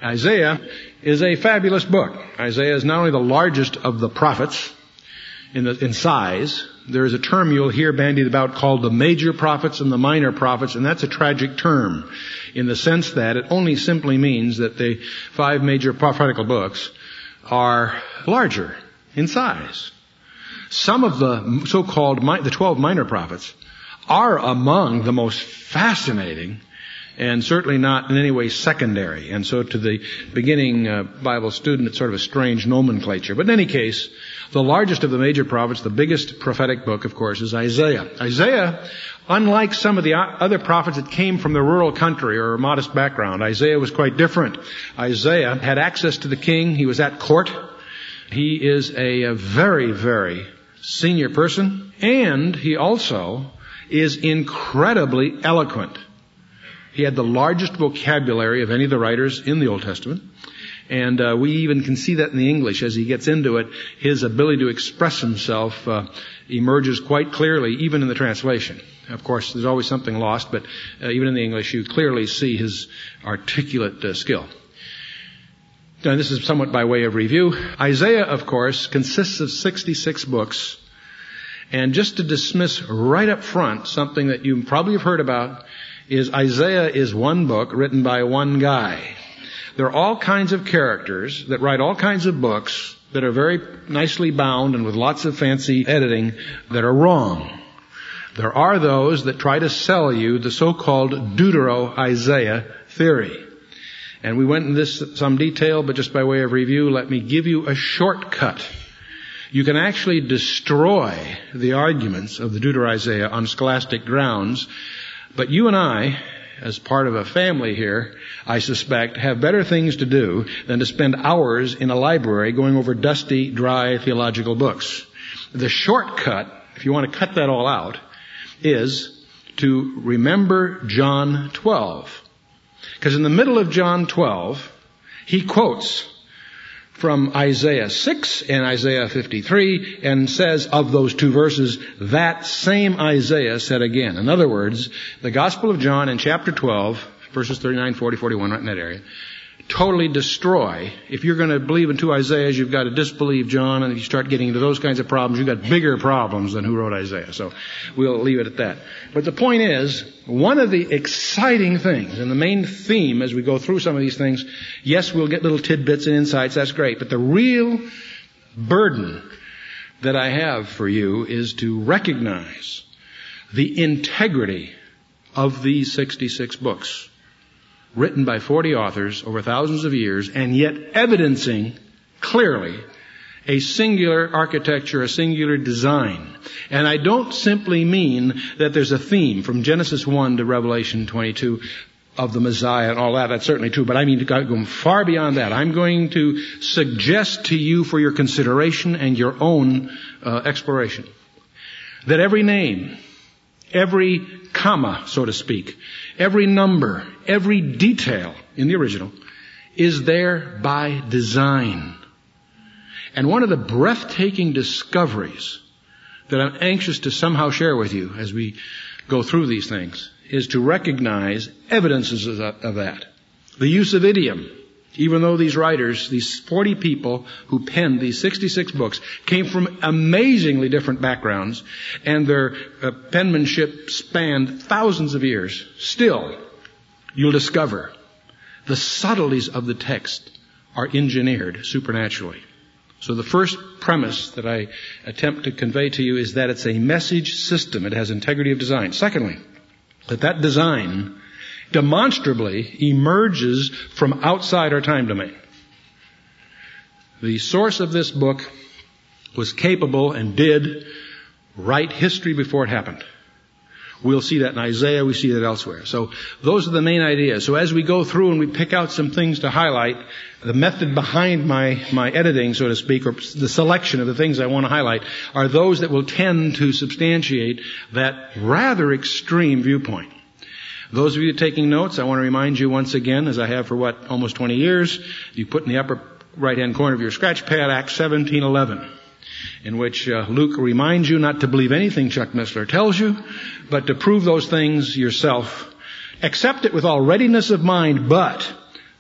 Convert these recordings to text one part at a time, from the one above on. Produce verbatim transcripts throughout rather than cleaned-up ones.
Isaiah is a fabulous book. Isaiah is not only the largest of the prophets in, the, in size. There is a term you'll hear bandied about called the major prophets and the minor prophets, and that's a tragic term in the sense that it only simply means that the five major prophetical books are larger in size. Some of the so-called the twelve minor prophets are among the most fascinating and certainly not in any way secondary. And so to the beginning uh, Bible student, it's sort of a strange nomenclature. But in any case, the largest of the major prophets, the biggest prophetic book, of course, is Isaiah. Isaiah, unlike some of the other prophets that came from the rural country or a modest background, Isaiah was quite different. Isaiah had access to the king. He was at court. He is a, a very, very senior person. And he also is incredibly eloquent. He had the largest vocabulary of any of the writers in the Old Testament. And uh, we even can see that in the English. As he gets into it, his ability to express himself uh, emerges quite clearly, even in the translation. Of course, there's always something lost, but uh, even in the English, you clearly see his articulate uh, skill. Now, this is somewhat by way of review. Isaiah, of course, consists of sixty-six books. And just to dismiss right up front something that you probably have heard about, is Isaiah is one book written by one guy. There are all kinds of characters that write all kinds of books that are very nicely bound and with lots of fancy editing that are wrong. There are those that try to sell you the so-called Deutero-Isaiah theory. And we went into this some detail, but just by way of review, let me give you a shortcut. You can actually destroy the arguments of the Deutero-Isaiah on scholastic grounds. But you and I, as part of a family here, I suspect, have better things to do than to spend hours in a library going over dusty, dry theological books. The shortcut, if you want to cut that all out, is to remember John twelve. Because in the middle of John twelve, he quotes from Isaiah six and Isaiah fifty-three and says of those two verses, that same Isaiah said again. In other words, the Gospel of John in chapter twelve, verses thirty-nine, forty, forty-one, right in that area, totally destroy. If you're going to believe in two Isaiahs, you've got to disbelieve John, and if you start getting into those kinds of problems, you've got bigger problems than who wrote Isaiah. So we'll leave it at that. But the point is, one of the exciting things, and the main theme as we go through some of these things, yes, we'll get little tidbits and insights, that's great, but the real burden that I have for you is to recognize the integrity of these sixty-six books, written by forty authors over thousands of years, and yet evidencing clearly a singular architecture, a singular design. And I don't simply mean that there's a theme from Genesis one to Revelation twenty-two of the Messiah and all that. That's certainly true, but I mean to go far beyond that. I'm going to suggest to you for your consideration and your own uh, exploration that every name, every comma, so to speak, every number, every detail in the original is there by design. And one of the breathtaking discoveries that I'm anxious to somehow share with you as we go through these things is to recognize evidences of that. The use of idiom. Even though these writers, these forty people who penned these sixty-six books, came from amazingly different backgrounds, and their uh, penmanship spanned thousands of years, still, you'll discover the subtleties of the text are engineered supernaturally. So the first premise that I attempt to convey to you is that it's a message system. It has integrity of design. Secondly, that that design demonstrably emerges from outside our time domain. The source of this book was capable and did write history before it happened. We'll see that in Isaiah, we see that elsewhere. So those are the main ideas. So as we go through and we pick out some things to highlight, the method behind my, my editing, so to speak, or the selection of the things I want to highlight, are those that will tend to substantiate that rather extreme viewpoint. Those of you taking notes, I want to remind you once again, as I have for what, almost twenty years, you put in the upper right-hand corner of your scratch pad Acts seventeen eleven, in which uh, Luke reminds you not to believe anything Chuck Missler tells you, but to prove those things yourself. Accept it with all readiness of mind, but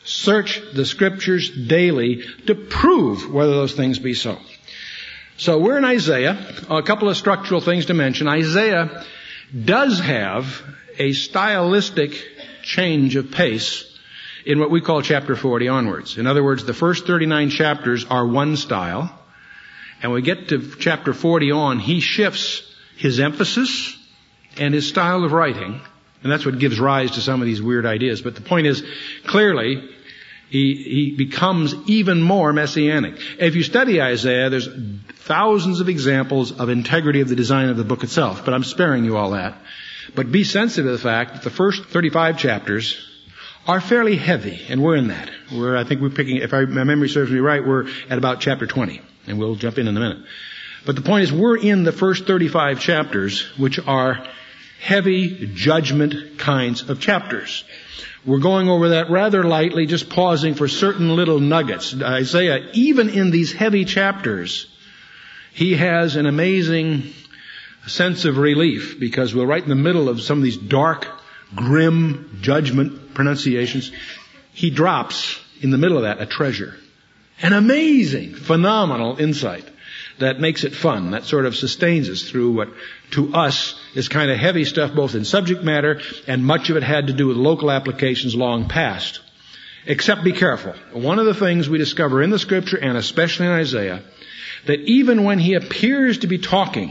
Search the Scriptures daily to prove whether those things be so. So we're in Isaiah. A couple of structural things to mention. Isaiah does have a stylistic change of pace in what we call chapter forty onwards. In other words, the first thirty-nine chapters are one style, and when we get to chapter forty on, he shifts his emphasis and his style of writing, and that's what gives rise to some of these weird ideas. But the point is, clearly, he, he becomes even more messianic. If you study Isaiah, there's thousands of examples of integrity of the design of the book itself, but I'm sparing you all that. But be sensitive to the fact that the first thirty-five chapters are fairly heavy, and we're in that. We're, I think we're picking, if I, my memory serves me right, we're at about chapter twenty, and we'll jump in in a minute. But the point is, we're in the first thirty-five chapters, which are heavy judgment kinds of chapters. We're going over that rather lightly, just pausing for certain little nuggets. Isaiah, even in these heavy chapters, he has an amazing sense of relief, because we're right in the middle of some of these dark, grim judgment pronunciations. He drops in the middle of that a treasure. An amazing, phenomenal insight that makes it fun, that sort of sustains us through what to us is kind of heavy stuff, both in subject matter, and much of it had to do with local applications long past. Except be careful. One of the things we discover in the Scripture, and especially in Isaiah, that even when he appears to be talking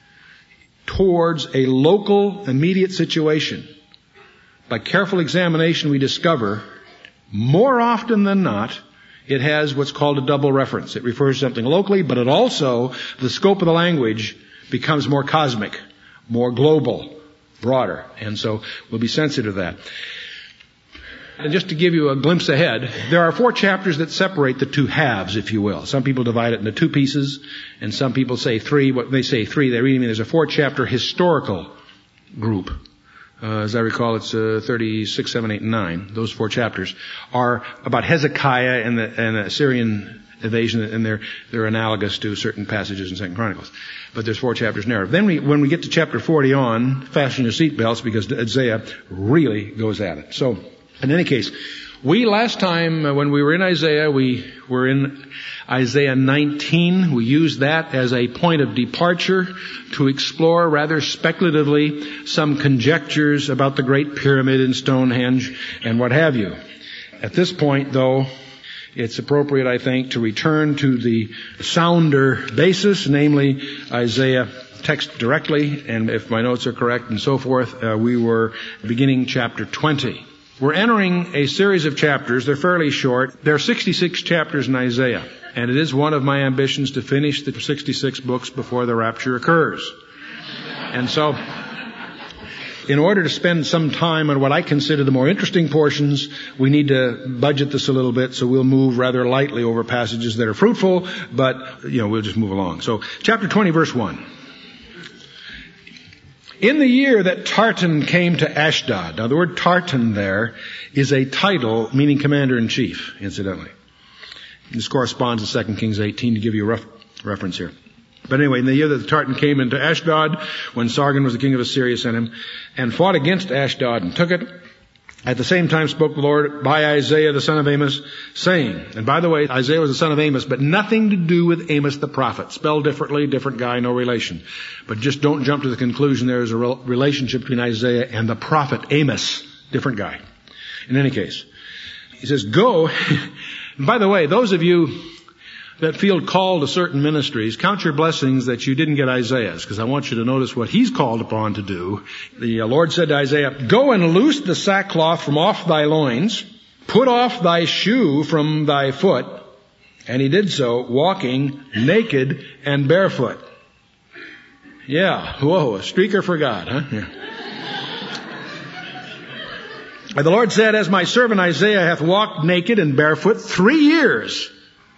towards a local, immediate situation, by careful examination we discover, more often than not, it has what's called a double reference. It refers to something locally, but it also, the scope of the language becomes more cosmic, more global, broader. And so we'll be sensitive to that. And just to give you a glimpse ahead, there are four chapters that separate the two halves, if you will. Some people divide it into two pieces, and some people say three. When they say three, they really mean there's a four-chapter historical group. Uh, as I recall, it's uh, thirty-six, seven, eight, and nine. Those four chapters are about Hezekiah and the, and the Assyrian invasion, and they're they're analogous to certain passages in Second Chronicles. But there's four chapters narrative. Then we, when we get to chapter forty on, fasten your seatbelts, because Isaiah really goes at it. So, in any case, we last time uh, when we were in Isaiah, we were in Isaiah nineteen. We used that as a point of departure to explore rather speculatively some conjectures about the Great Pyramid and Stonehenge and what have you. At this point, though, it's appropriate, I think, to return to the sounder basis, namely Isaiah text directly, and if my notes are correct and so forth, uh, we were beginning chapter twenty. We're entering a series of chapters. They're fairly short. There are sixty-six chapters in Isaiah, and it is one of my ambitions to finish the sixty-six books before the rapture occurs. And so, in order to spend some time on what I consider the more interesting portions, we need to budget this a little bit, so we'll move rather lightly over passages that are fruitful, but, you know, we'll just move along. So, chapter twenty, verse one. In the year that Tartan came to Ashdod. Now, the word Tartan there is a title meaning commander-in-chief, incidentally. This corresponds to Second Kings eighteen, to give you a rough reference here. But anyway, in the year that the Tartan came into Ashdod, when Sargon was the king of Assyria, sent him, and fought against Ashdod and took it, at the same time spoke the Lord by Isaiah the son of Amos, saying, and by the way, Isaiah was the son of Amos, but nothing to do with Amos the prophet. Spelled differently, different guy, no relation. But just don't jump to the conclusion there is a relationship between Isaiah and the prophet Amos. Different guy. In any case, he says, go. And by the way, those of you that feel called to certain ministries, count your blessings that you didn't get Isaiah's, because I want you to notice what he's called upon to do. The Lord said to Isaiah, go and loose the sackcloth from off thy loins, put off thy shoe from thy foot. And he did so, walking naked and barefoot. Yeah, whoa, a streaker for God, huh? Yeah. And the Lord said, as my servant Isaiah hath walked naked and barefoot three years.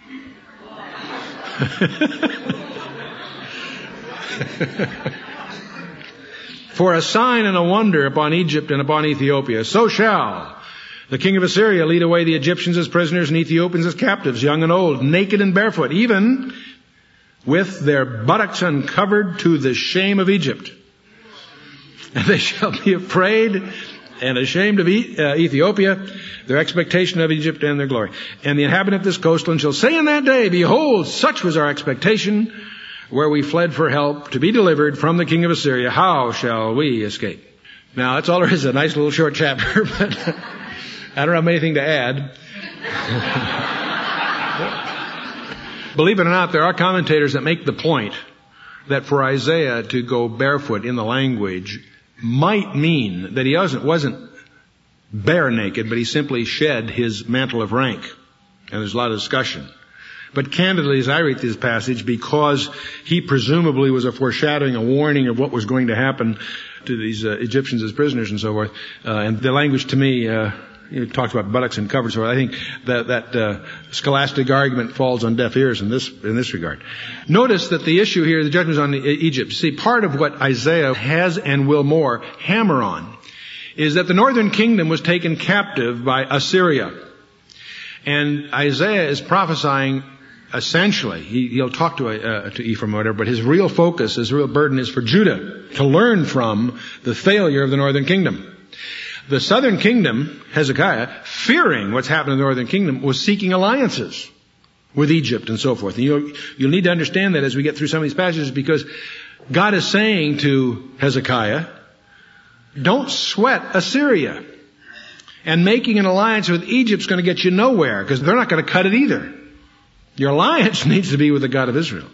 For a sign and a wonder upon Egypt and upon Ethiopia, so shall the king of Assyria lead away the Egyptians as prisoners and Ethiopians as captives, young and old, naked and barefoot, even with their buttocks uncovered, to the shame of Egypt. And they shall be afraid and ashamed of e- uh, Ethiopia, their expectation of Egypt and their glory. And the inhabitant of this coastland shall say in that day, behold, such was our expectation, where we fled for help to be delivered from the king of Assyria. How shall we escape? Now, that's all there is, a nice little short chapter, but I don't have anything to add. Believe it or not, there are commentators that make the point that for Isaiah to go barefoot in the language might mean that he wasn't, wasn't bare naked, but he simply shed his mantle of rank. And there's a lot of discussion. But candidly, as I read this passage, because he presumably was a foreshadowing, a warning of what was going to happen to these uh, Egyptians as prisoners and so forth, uh, and the language to me, uh, it talks about buttocks and covers, so I think that that uh, scholastic argument falls on deaf ears in this in this regard. Notice that the issue here, the judgment on Egypt. See, part of what Isaiah has and will more hammer on is that the northern kingdom was taken captive by Assyria, and Isaiah is prophesying. Essentially, he, he'll talk to uh, to Ephraim or whatever, but his real focus, his real burden is for Judah to learn from the failure of the northern kingdom. The southern kingdom, Hezekiah, fearing what's happened in the northern kingdom, was seeking alliances with Egypt and so forth. And you'll, you'll need to understand that as we get through some of these passages, because God is saying to Hezekiah, don't sweat Assyria. And making an alliance with Egypt is going to get you nowhere, because they're not going to cut it either. Your alliance needs to be with the God of Israel.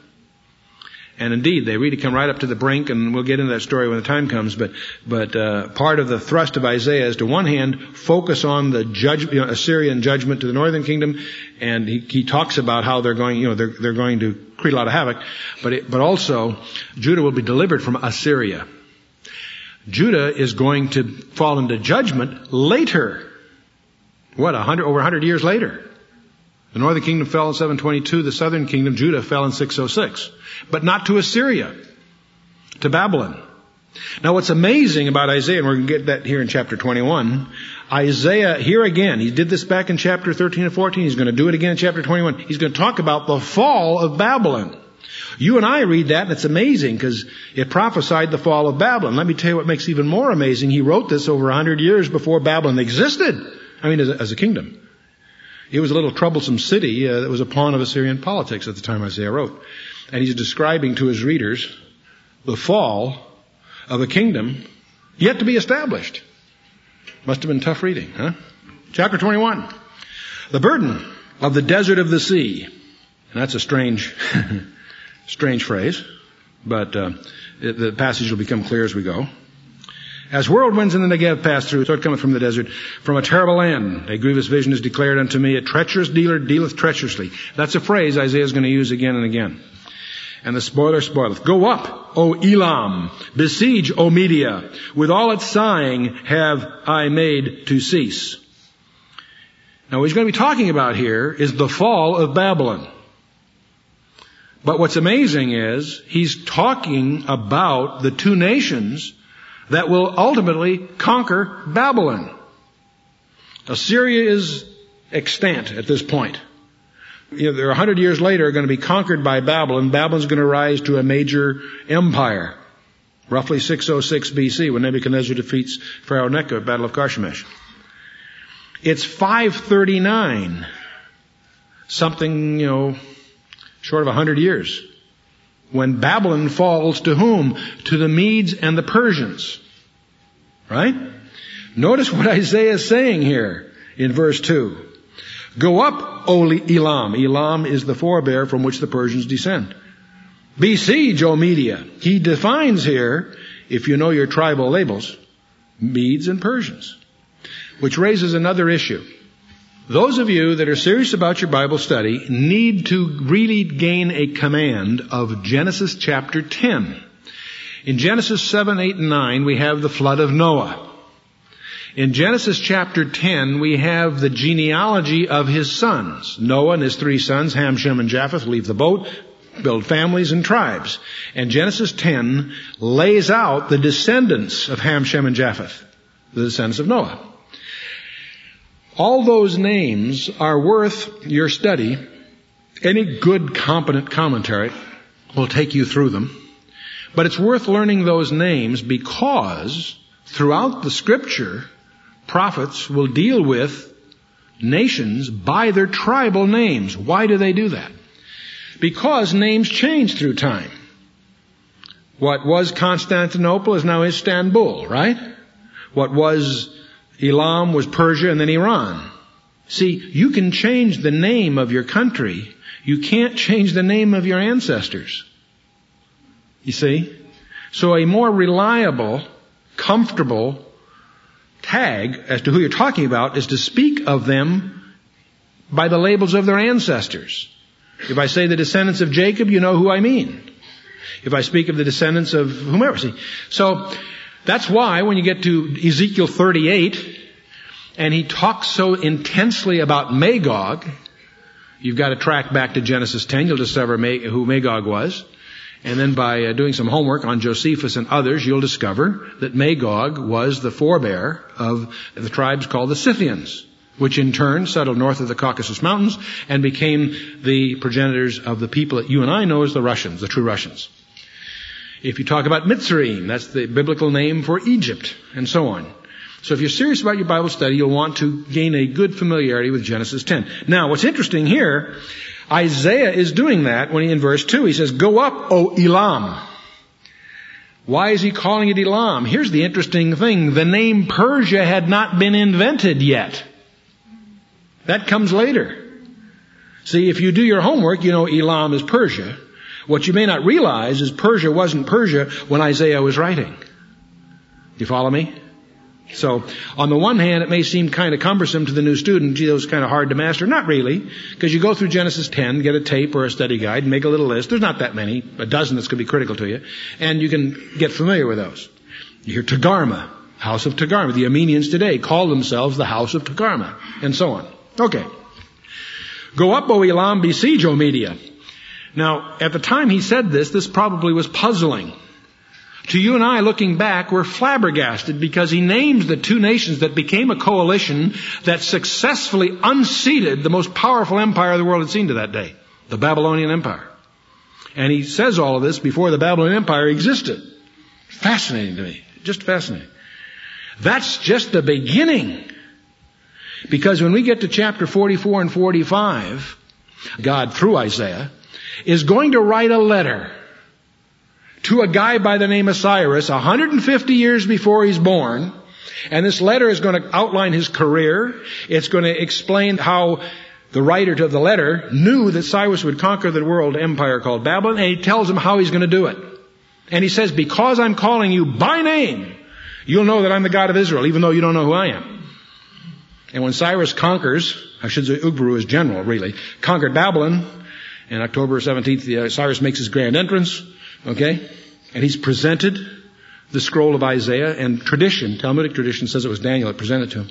And indeed, they really come right up to the brink, and we'll get into that story when the time comes. But but uh, part of the thrust of Isaiah is, to one hand, focus on the judge, you know, Assyrian judgment to the northern kingdom, and he, he talks about how they're going, you know, they're they're going to create a lot of havoc. But it, but also, Judah will be delivered from Assyria. Judah is going to fall into judgment later. What, a hundred over a hundred years later? The northern kingdom fell in seven twenty-two. The southern kingdom, Judah, fell in six oh six. But not to Assyria, to Babylon. Now what's amazing about Isaiah, and we're going to get that here in chapter twenty-one, Isaiah, here again, he did this back in chapter thirteen and fourteen. He's going to do it again in chapter twenty-one. He's going to talk about the fall of Babylon. You and I read that, and it's amazing because it prophesied the fall of Babylon. Let me tell you what makes it even more amazing. He wrote this over a hundred years before Babylon existed. I mean, as a, as a kingdom. It was a little troublesome city uh, that was a pawn of Assyrian politics at the time Isaiah wrote. And he's describing to his readers the fall of a kingdom yet to be established. Must have been tough reading, huh? Chapter twenty-one. The burden of the desert of the sea. And that's a strange, strange phrase, but uh, it, the passage will become clear as we go. As whirlwinds in the Negev pass through, so it cometh from the desert, from a terrible land. A grievous vision is declared unto me. A treacherous dealer dealeth treacherously. That's a phrase Isaiah is going to use again and again. And the spoiler spoileth. Go up, O Elam. Besiege, O Media. With all its sighing have I made to cease. Now what he's going to be talking about here is the fall of Babylon. But what's amazing is he's talking about the two nations that will ultimately conquer Babylon. Assyria is extant at this point. You know, they're a hundred years later going to be conquered by Babylon. Babylon's going to rise to a major empire. Roughly six oh six B C, when Nebuchadnezzar defeats Pharaoh Necho at Battle of Carchemish. It's five thirty-nine. Something, you know, short of a hundred years. When Babylon falls to whom? To the Medes and the Persians. Right? Notice what Isaiah is saying here in verse two. Go up, O Elam. Elam is the forebear from which the Persians descend. Besiege, O Media. He defines here, if you know your tribal labels, Medes and Persians. Which raises another issue. Those of you that are serious about your Bible study need to really gain a command of Genesis chapter ten. In Genesis seven, eight, and nine, we have the flood of Noah. In Genesis chapter ten, we have the genealogy of his sons. Noah and his three sons, Ham, Shem, and Japheth, leave the boat, build families and tribes. And Genesis ten lays out the descendants of Ham, Shem, and Japheth, the descendants of Noah. All those names are worth your study. Any good, competent commentary will take you through them. But it's worth learning those names because throughout the Scripture, prophets will deal with nations by their tribal names. Why do they do that? Because names change through time. What was Constantinople is now Istanbul, right? What was Elam was Persia and then Iran. See, you can change the name of your country. You can't change the name of your ancestors. You see? So a more reliable, comfortable tag as to who you're talking about is to speak of them by the labels of their ancestors. If I say the descendants of Jacob, you know who I mean. If I speak of the descendants of whomever. See, so that's why when you get to Ezekiel thirty-eight, and he talks so intensely about Magog, you've got to track back to Genesis ten. You'll discover who Magog was. And then by uh, doing some homework on Josephus and others, you'll discover that Magog was the forebear of the tribes called the Scythians, which in turn settled north of the Caucasus Mountains and became the progenitors of the people that you and I know as the Russians, the true Russians. If you talk about Mitzrayim, that's the biblical name for Egypt, and so on. So if you're serious about your Bible study, you'll want to gain a good familiarity with Genesis ten. Now, what's interesting here, Isaiah is doing that when he, in verse two, he says, "Go up, O Elam." Why is he calling it Elam? Here's the interesting thing. The name Persia had not been invented yet. That comes later. See, if you do your homework, you know Elam is Persia. What you may not realize is Persia wasn't Persia when Isaiah was writing. You follow me? So, on the one hand, it may seem kind of cumbersome to the new student. Gee, those kind of hard to master. Not really, because you go through Genesis ten, get a tape or a study guide, and make a little list. There's not that many, a dozen that's going to be critical to you, and you can get familiar with those. You hear Togarmah, house of Togarmah. The Armenians today call themselves the house of Togarmah, and so on. Okay. Go up, O Elam, besiege, O Media. Now, at the time he said this, this probably was puzzling. To you and I, looking back, we're flabbergasted because he names the two nations that became a coalition that successfully unseated the most powerful empire the world had seen to that day, the Babylonian Empire. And he says all of this before the Babylonian Empire existed. Fascinating to me. Just fascinating. That's just the beginning. Because when we get to chapter forty-four and forty-five, God, through Isaiah, is going to write a letter to a guy by the name of Cyrus one hundred fifty years before he's born. And this letter is going to outline his career. It's going to explain how the writer of the letter knew that Cyrus would conquer the world empire called Babylon. And he tells him how he's going to do it. And he says, because I'm calling you by name, you'll know that I'm the God of Israel, even though you don't know who I am. And when Cyrus conquers, I should say Ugbaru is general, really, conquered Babylon, and October seventeenth, uh, Cyrus makes his grand entrance, okay? And he's presented the scroll of Isaiah, and tradition, Talmudic tradition says it was Daniel that presented to him.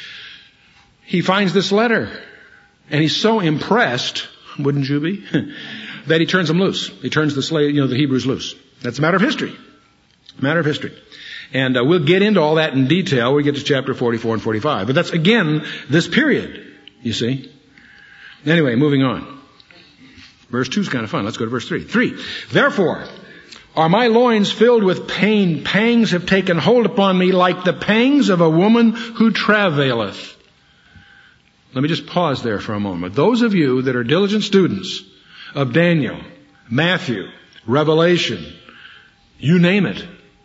He finds this letter, and he's so impressed, wouldn't you be, that he turns them loose. He turns the slave, you know, the Hebrews loose. That's a matter of history. Matter of history. And uh, we'll get into all that in detail when we get to chapter forty-four and forty-five. But that's, again, this period, you see. Anyway, moving on. Verse two is kind of fun. Let's go to verse three. Three. Therefore, are my loins filled with pain? Pangs have taken hold upon me like the pangs of a woman who travaileth. Let me just pause there for a moment. Those of you that are diligent students of Daniel, Matthew, Revelation, you name it,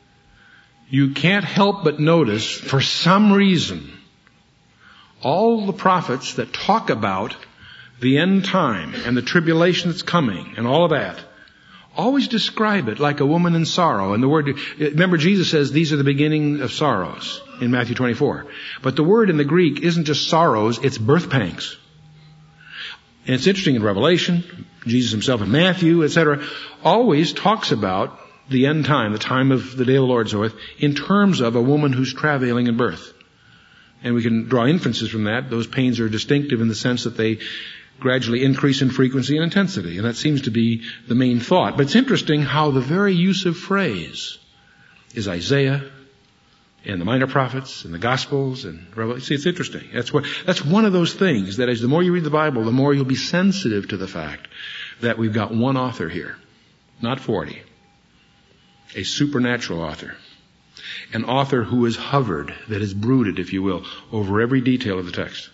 you can't help but notice, for some reason, all the prophets that talk about the end time and the tribulation that's coming and all of that always describe it like a woman in sorrow. And the word, remember Jesus says these are the beginning of sorrows in Matthew twenty-four. But the word in the Greek isn't just sorrows, it's birth pangs. And it's interesting in Revelation, Jesus himself in Matthew, et cetera, always talks about the end time, the time of the day of the Lord's oath, in terms of a woman who's travailing in birth. And we can draw inferences from that. Those pains are distinctive in the sense that they gradually increase in frequency and intensity. And that seems to be the main thought. But it's interesting how the very use of phrase is Isaiah and the minor prophets and the Gospels and Revelation. See, it's interesting. That's what, that's one of those things that as the more you read the Bible, the more you'll be sensitive to the fact that we've got one author here, not forty. A supernatural author. an author who has hovered, that has brooded, if you will, over every detail of the text.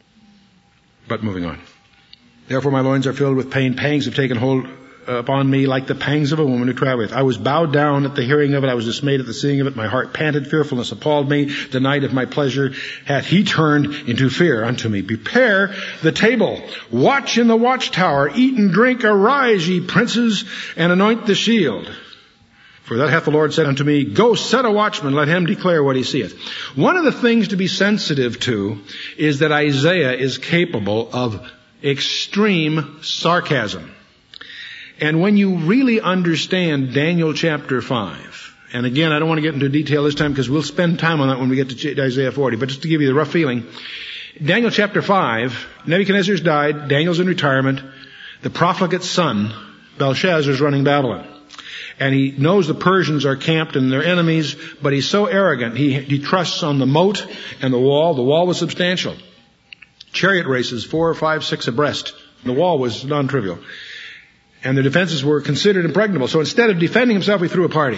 But moving on. Therefore my loins are filled with pain. Pangs have taken hold upon me like the pangs of a woman who travaileth. I was bowed down at the hearing of it. I was dismayed at the seeing of it. My heart panted. Fearfulness appalled me. The night of my pleasure hath he turned into fear unto me. Prepare the table. Watch in the watchtower. Eat and drink. Arise, ye princes, and anoint the shield. For that hath the Lord said unto me, go set a watchman, let him declare what he seeth. One of the things to be sensitive to is that Isaiah is capable of extreme sarcasm. And when you really understand Daniel chapter five, and again, I don't want to get into detail this time because we'll spend time on that when we get to Isaiah forty, but just to give you the rough feeling, Daniel chapter five, Nebuchadnezzar's died, Daniel's in retirement, the profligate son, Belshazzar, is running Babylon. And he knows the Persians are camped and they're enemies, but he's so arrogant, he, he trusts on the moat and the wall. The wall was substantial. Chariot races, four, five, six abreast. The wall was non-trivial. And the defenses were considered impregnable. So instead of defending himself, he threw a party.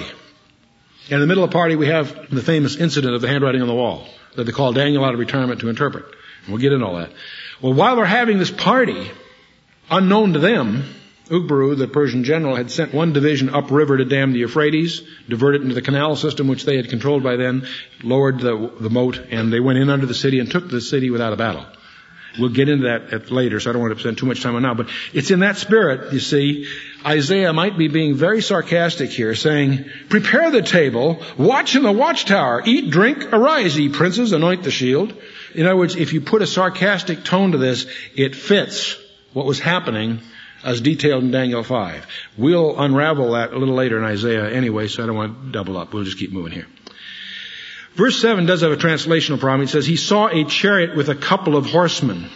And in the middle of the party, we have the famous incident of the handwriting on the wall that they call Daniel out of retirement to interpret. And we'll get into all that. Well, while they're having this party, unknown to them, Ugbaru, the Persian general, had sent one division upriver to dam the Euphrates, divert it into the canal system, which they had controlled by then, lowered the, the moat, and they went in under the city and took the city without a battle. We'll get into that at later, so I don't want to spend too much time on now. But it's in that spirit, you see, Isaiah might be being very sarcastic here, saying, prepare the table, watch in the watchtower, eat, drink, arise, ye princes, anoint the shield. In other words, if you put a sarcastic tone to this, it fits what was happening as detailed in Daniel five. We'll unravel that a little later in Isaiah anyway, so I don't want to double up. We'll just keep moving here. Verse seven does have a translational problem. It says, he saw a chariot with a couple of horsemen,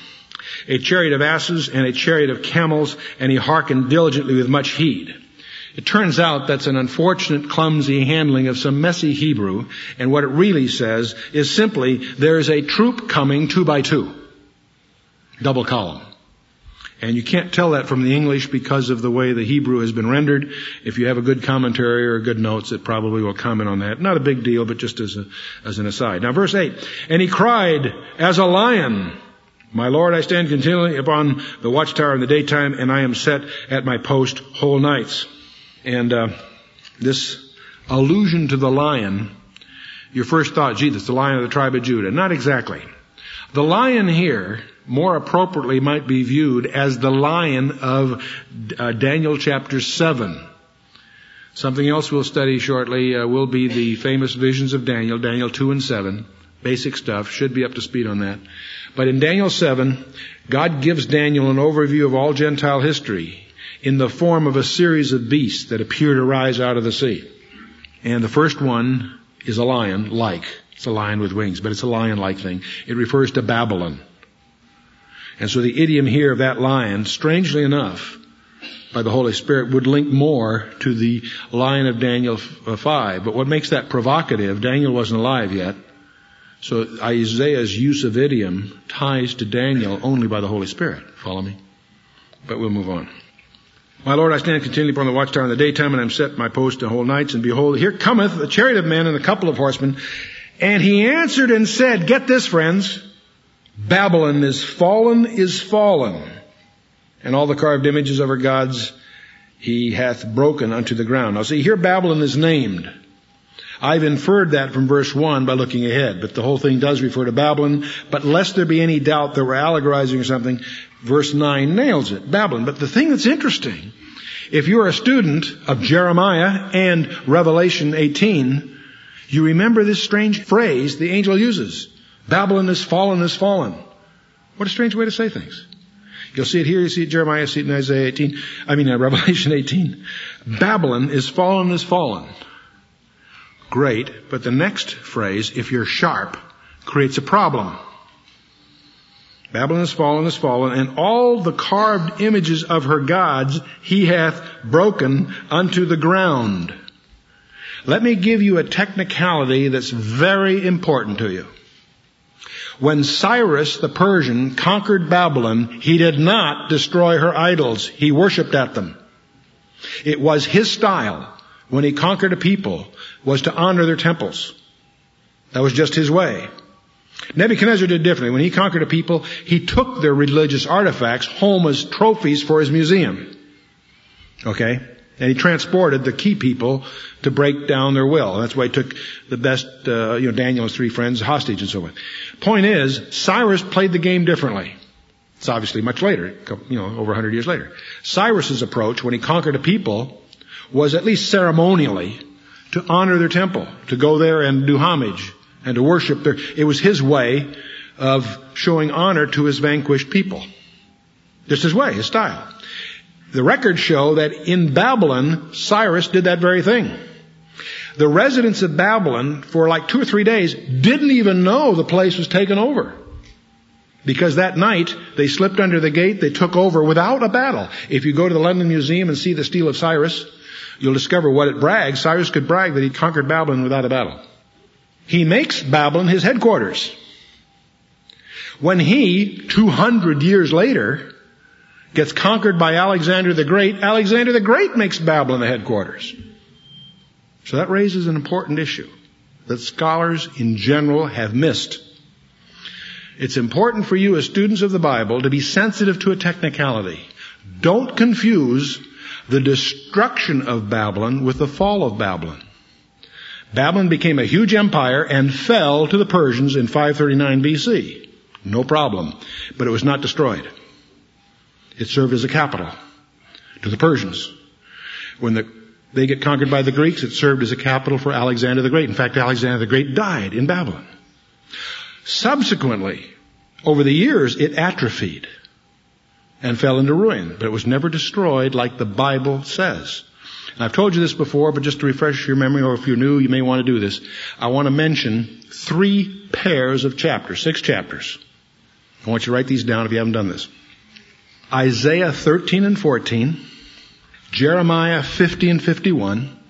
a chariot of asses and a chariot of camels, and he hearkened diligently with much heed. It turns out that's an unfortunate, clumsy handling of some messy Hebrew, and what it really says is simply, there is a troop coming two by two. Double column. And you can't tell that from the English because of the way the Hebrew has been rendered. If you have a good commentary or good notes, it probably will comment on that. Not a big deal, but just as a, as an aside. Now verse eight. And he cried as a lion, my Lord, I stand continually upon the watchtower in the daytime, and I am set at my post whole nights. And uh, this allusion to the lion, your first thought, gee, that's the lion of the tribe of Judah. Not exactly. The lion here, more appropriately, might be viewed as the lion of uh, Daniel chapter seven. Something else we'll study shortly uh, will be the famous visions of Daniel, Daniel two and seven. Basic stuff, should be up to speed on that. But in Daniel seven, God gives Daniel an overview of all Gentile history in the form of a series of beasts that appear to rise out of the sea. And the first one is a lion, like. It's a lion with wings, but it's a lion-like thing. It refers to Babylon. And so the idiom here of that lion, strangely enough, by the Holy Spirit, would link more to the lion of Daniel five. But what makes that provocative, Daniel wasn't alive yet. So Isaiah's use of idiom ties to Daniel only by the Holy Spirit. Follow me? But we'll move on. My Lord, I stand continually upon the watchtower in the daytime, and I am set at my post the whole nights. And behold, here cometh a chariot of men and a couple of horsemen. And he answered and said, get this, friends, Babylon is fallen, is fallen, and all the carved images of her gods he hath broken unto the ground. Now see, here Babylon is named. I've inferred that from verse one by looking ahead, but the whole thing does refer to Babylon. But lest there be any doubt that we're allegorizing or something, verse nine nails it, Babylon. But the thing that's interesting, if you're a student of Jeremiah and Revelation eighteen, you remember this strange phrase the angel uses. Babylon is fallen, is fallen. What a strange way to say things. You'll see it here, you see it in Jeremiah, you see it in Isaiah eighteen, I mean uh, Revelation eighteen. Babylon is fallen, is fallen. Great, but the next phrase, if you're sharp, creates a problem. Babylon is fallen, is fallen, and all the carved images of her gods he hath broken unto the ground. Let me give you a technicality that's very important to you. When Cyrus the Persian conquered Babylon, he did not destroy her idols. He worshipped at them. It was his style, when he conquered a people, was to honor their temples. That was just his way. Nebuchadnezzar did differently. When he conquered a people, he took their religious artifacts home as trophies for his museum. Okay? And he transported the key people to break down their will. And that's why he took the best, uh, you know, Daniel and his three friends hostage and so on. Point is, Cyrus played the game differently. It's obviously much later, you know, over a hundred years later. Cyrus's approach when he conquered a people was at least ceremonially to honor their temple, to go there and do homage and to worship there. It was his way of showing honor to his vanquished people. Just his way, his style. The records show that in Babylon, Cyrus did that very thing. The residents of Babylon, for like two or three days, didn't even know the place was taken over. Because that night, they slipped under the gate, they took over without a battle. If you go to the London Museum and see the Stele of Cyrus, you'll discover what it brags. Cyrus could brag that he conquered Babylon without a battle. He makes Babylon his headquarters. When he, two hundred years later, gets conquered by Alexander the Great, Alexander the Great makes Babylon the headquarters. So that raises an important issue that scholars in general have missed. It's important for you as students of the Bible to be sensitive to a technicality. Don't confuse the destruction of Babylon with the fall of Babylon. Babylon became a huge empire and fell to the Persians in five thirty-nine B C. No problem. But it was not destroyed. It served as a capital to the Persians. When the, they get conquered by the Greeks, it served as a capital for Alexander the Great. In fact, Alexander the Great died in Babylon. Subsequently, over the years, it atrophied and fell into ruin. But it was never destroyed like the Bible says. And I've told you this before, but just to refresh your memory, or if you're new, you may want to do this. I want to mention three pairs of chapters, six chapters. I want you to write these down if you haven't done this. Isaiah thirteen and fourteen, Jeremiah fifty and fifty-one,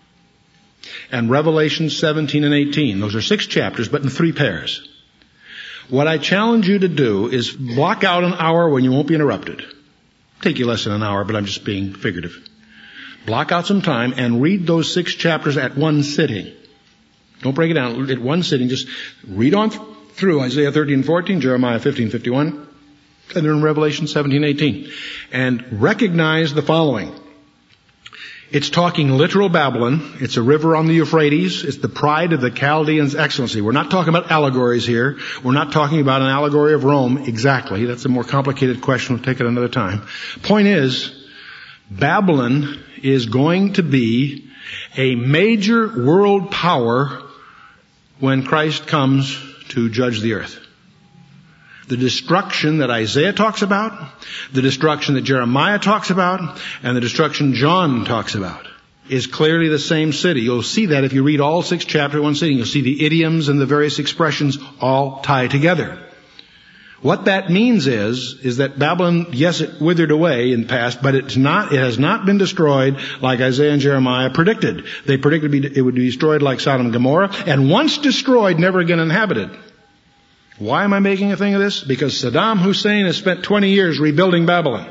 and Revelation seventeen and eighteen. Those are six chapters, but in three pairs. What I challenge you to do is block out an hour when you won't be interrupted. Take you less than an hour, but I'm just being figurative. Block out some time and read those six chapters at one sitting. Don't break it down. At one sitting, just read on th- through Isaiah thirteen and fourteen, Jeremiah fifteen and fifty-one, and then Revelation seventeen and eighteen. And recognize the following. It's talking literal Babylon. It's a river on the Euphrates. It's the pride of the Chaldeans' excellency. We're not talking about allegories here. We're not talking about an allegory of Rome exactly. That's a more complicated question. We'll take it another time. Point is, Babylon is going to be a major world power when Christ comes to judge the earth. The destruction that Isaiah talks about, the destruction that Jeremiah talks about, and the destruction John talks about is clearly the same city. You'll see that if you read all six chapters in one sitting. You'll see the idioms and the various expressions all tie together. What that means is, is that Babylon, yes, it withered away in the past, but it's not, it has not been destroyed like Isaiah and Jeremiah predicted. They predicted it would be destroyed like Sodom and Gomorrah, and once destroyed, never again inhabited. Why am I making a thing of this? Because Saddam Hussein has spent twenty years rebuilding Babylon.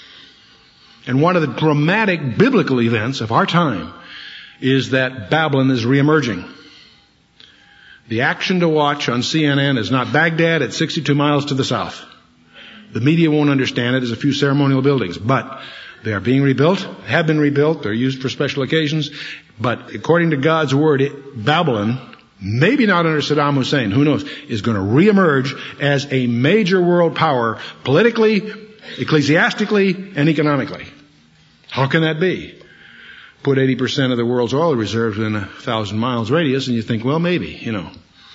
And one of the dramatic biblical events of our time is that Babylon is reemerging. The action to watch on C N N is not Baghdad, it's sixty-two miles to the south. The media won't understand it. There's a few ceremonial buildings, but they are being rebuilt, have been rebuilt, they're used for special occasions. But according to God's word, it, Babylon, maybe not under Saddam Hussein, who knows, is going to reemerge as a major world power politically, ecclesiastically, and economically. How can that be? Put eighty percent of the world's oil reserves in a thousand miles radius and you think, well, maybe, you know.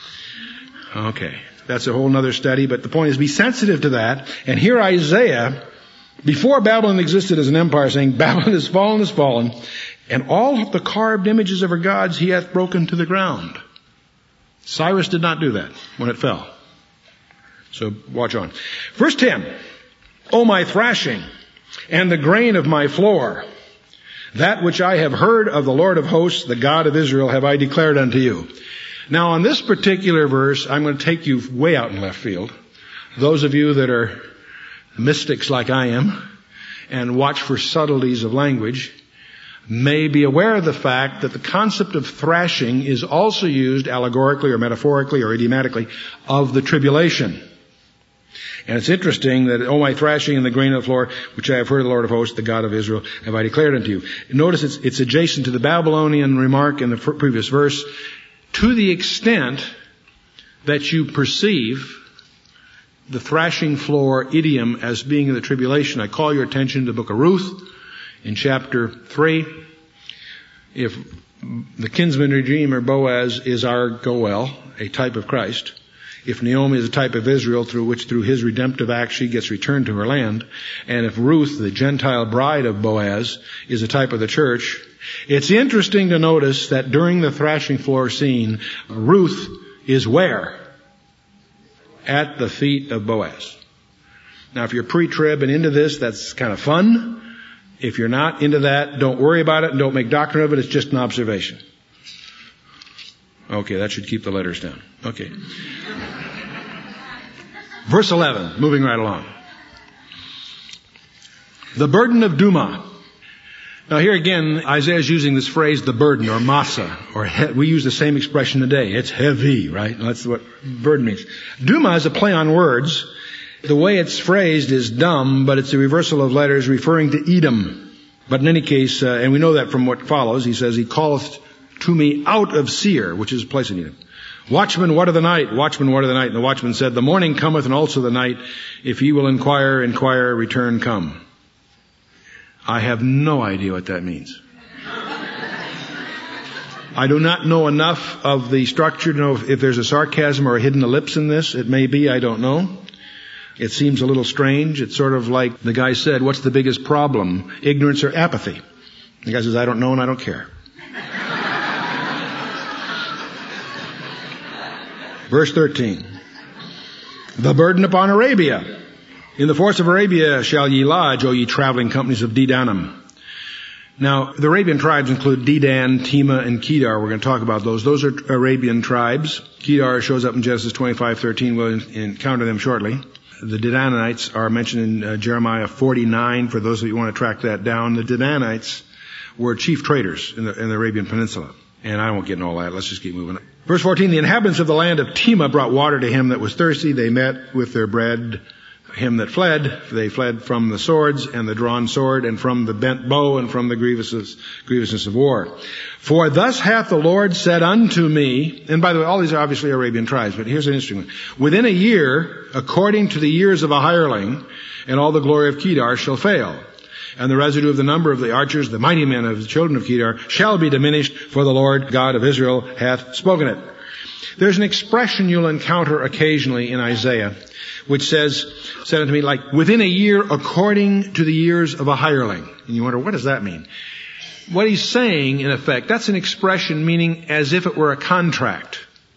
Okay. That's a whole other study, but the point is be sensitive to that. And here Isaiah, before Babylon existed as an empire, saying, Babylon is fallen, is fallen, and all the carved images of her gods he hath broken to the ground. Cyrus did not do that when it fell. So watch on. Verse ten. O my thrashing, and the grain of my floor, that which I have heard of the Lord of hosts, the God of Israel, have I declared unto you. Now on this particular verse, I'm going to take you way out in left field. Those of you that are mystics like I am, and watch for subtleties of language, may be aware of the fact that the concept of thrashing is also used allegorically or metaphorically or idiomatically of the tribulation. And it's interesting that, O my thrashing in the grain of the floor, which I have heard of the Lord of hosts, the God of Israel, have I declared unto you. Notice it's, it's adjacent to the Babylonian remark in the previous verse, to the extent that you perceive the thrashing floor idiom as being in the tribulation. I call your attention to the book of Ruth in chapter three. If the kinsman redeemer Boaz is our Goel, a type of Christ, if Naomi is a type of Israel through which through his redemptive act she gets returned to her land, and if Ruth, the Gentile bride of Boaz, is a type of the church, it's interesting to notice that during the thrashing floor scene, Ruth is where? At the feet of Boaz. Now if you're pre-trib and into this, that's kind of fun. If you're not into that, don't worry about it and don't make doctrine of it. It's just an observation. Okay, that should keep the letters down. Okay. Verse eleven, moving right along. The burden of Duma. Now here again, Isaiah is using this phrase, the burden, or masa, or he- we use the same expression today. It's heavy, right? That's what burden means. Duma is a play on words. The way it's phrased is dumb, but it's a reversal of letters referring to Edom. But in any case, uh, and we know that from what follows, he says, he calleth to me out of Seir, which is a place in Edom. Watchman, what of the night? Watchman, what of the night? And the watchman said, the morning cometh and also the night. If ye will inquire, inquire, return, come. I have no idea what that means. I do not know enough of the structure to know if, if there's a sarcasm or a hidden ellipse in this. It may be, I don't know. It seems a little strange. It's sort of like the guy said, what's the biggest problem? Ignorance or apathy? The guy says, I don't know and I don't care. Verse thirteen. The burden upon Arabia. In the forest of Arabia shall ye lodge, O ye traveling companies of Dedanim. Now, the Arabian tribes include Dedan, Tema, and Kedar. We're going to talk about those. Those are Arabian tribes. Kedar shows up in Genesis twenty-five thirteen. We'll encounter them shortly. The Dedanites are mentioned in uh, Jeremiah forty-nine, for those of you who want to track that down. The Dedanites were chief traders in the, in the Arabian Peninsula. And I won't get into all that. Let's just keep moving. Verse fourteen, the inhabitants of the land of Tema brought water to him that was thirsty. They met with their bread him that fled. They fled from the swords and the drawn sword and from the bent bow and from the grievousness, grievousness of war. For thus hath the Lord said unto me, and by the way, all these are obviously Arabian tribes, but here's an interesting one. Within a year, according to the years of a hireling, and all the glory of Kedar shall fail. And the residue of the number of the archers, the mighty men of the children of Kedar, shall be diminished, for the Lord God of Israel hath spoken it. There's an expression you'll encounter occasionally in Isaiah, which says, said unto me, like, within a year according to the years of a hireling. And you wonder, what does that mean? What he's saying, in effect, that's an expression meaning as if it were a contract.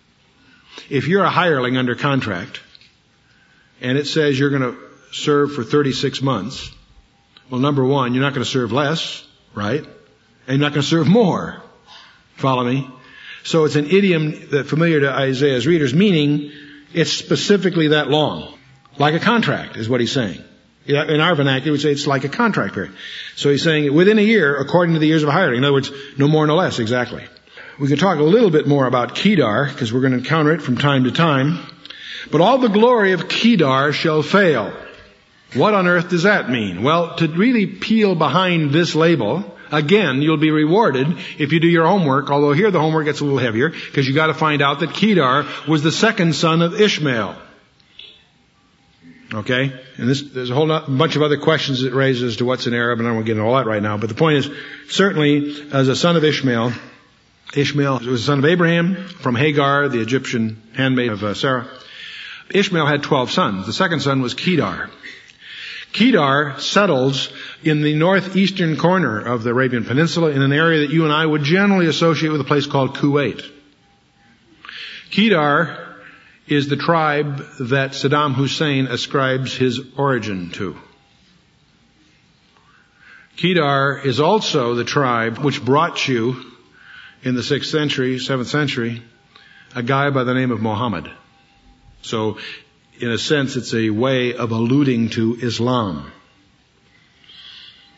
If you're a hireling under contract, and it says you're going to serve for thirty-six months, well, number one, you're not going to serve less, right? And you're not going to serve more. Follow me? So it's an idiom that's familiar to Isaiah's readers, meaning it's specifically that long. Like a contract is what he's saying. In our vernacular, we would say it's like a contract period. So he's saying within a year, according to the years of hiring. In other words, no more, no less, exactly. We can talk a little bit more about Kedar, because we're going to encounter it from time to time. But all the glory of Kedar shall fail. What on earth does that mean? Well, to really peel behind this label, again, you'll be rewarded if you do your homework, although here the homework gets a little heavier, because you got to find out that Kedar was the second son of Ishmael. Okay? And this, there's a whole not, bunch of other questions it raises as to what's in Arab, and I won't get into all that right now. But the point is, certainly, as a son of Ishmael, Ishmael was the son of Abraham from Hagar, the Egyptian handmaid of uh, Sarah. Ishmael had twelve sons. The second son was Kedar. Kedar settles in the northeastern corner of the Arabian Peninsula in an area that you and I would generally associate with a place called Kuwait. Kedar is the tribe that Saddam Hussein ascribes his origin to. Kedar is also the tribe which brought you in the sixth century, seventh century, a guy by the name of Muhammad. So, in a sense, it's a way of alluding to Islam.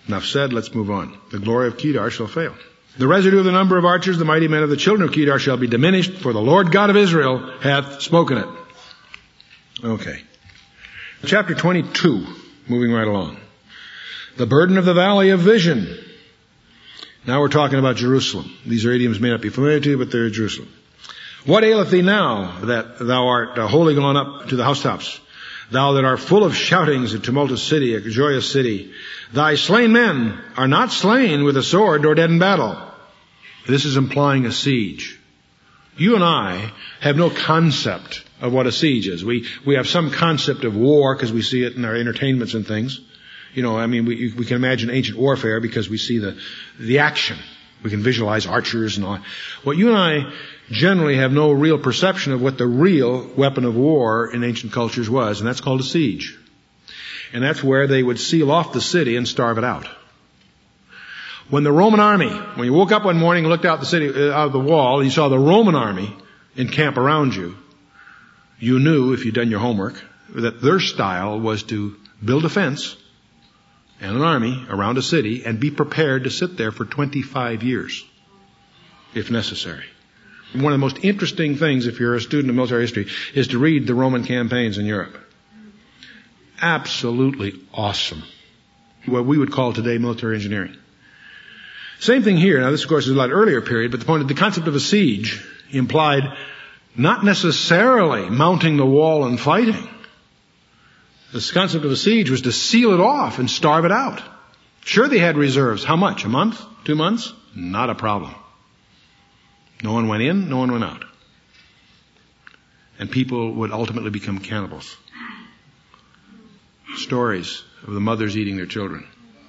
Enough said, let's move on. The glory of Kedar shall fail. The residue of the number of archers, the mighty men of the children of Kedar shall be diminished, for the Lord God of Israel hath spoken it. Okay. Chapter twenty-two, moving right along. The burden of the valley of vision. Now we're talking about Jerusalem. These are idioms may not be familiar to you, but they're Jerusalem. What aileth thee now that thou art uh, wholly gone up to the housetops? Thou that art full of shoutings, a tumultuous city, a joyous city. Thy slain men are not slain with a sword nor dead in battle. This is implying a siege. You and I have no concept of what a siege is. We we have some concept of war because we see it in our entertainments and things. You know, I mean, we we can imagine ancient warfare because we see the the action. We can visualize archers and all. What you and I generally have no real perception of what the real weapon of war in ancient cultures was, and that's called a siege. And that's where they would seal off the city and starve it out. When the Roman army, when you woke up one morning and looked out the city, uh, out of the wall, you saw the Roman army in camp around you, you knew, if you'd done your homework, that their style was to build a fence and an army around a city and be prepared to sit there for twenty-five years, if necessary. One of the most interesting things, if you're a student of military history, is to read the Roman campaigns in Europe. Absolutely awesome. What we would call today military engineering. Same thing here. Now this, of course, is a lot earlier period, but the point of the concept of a siege implied not necessarily mounting the wall and fighting. The concept of a siege was to seal it off and starve it out. Sure, they had reserves. How much? A month? Two months? Not a problem. No one went in, no one went out. And people would ultimately become cannibals. Stories of the mothers eating their children.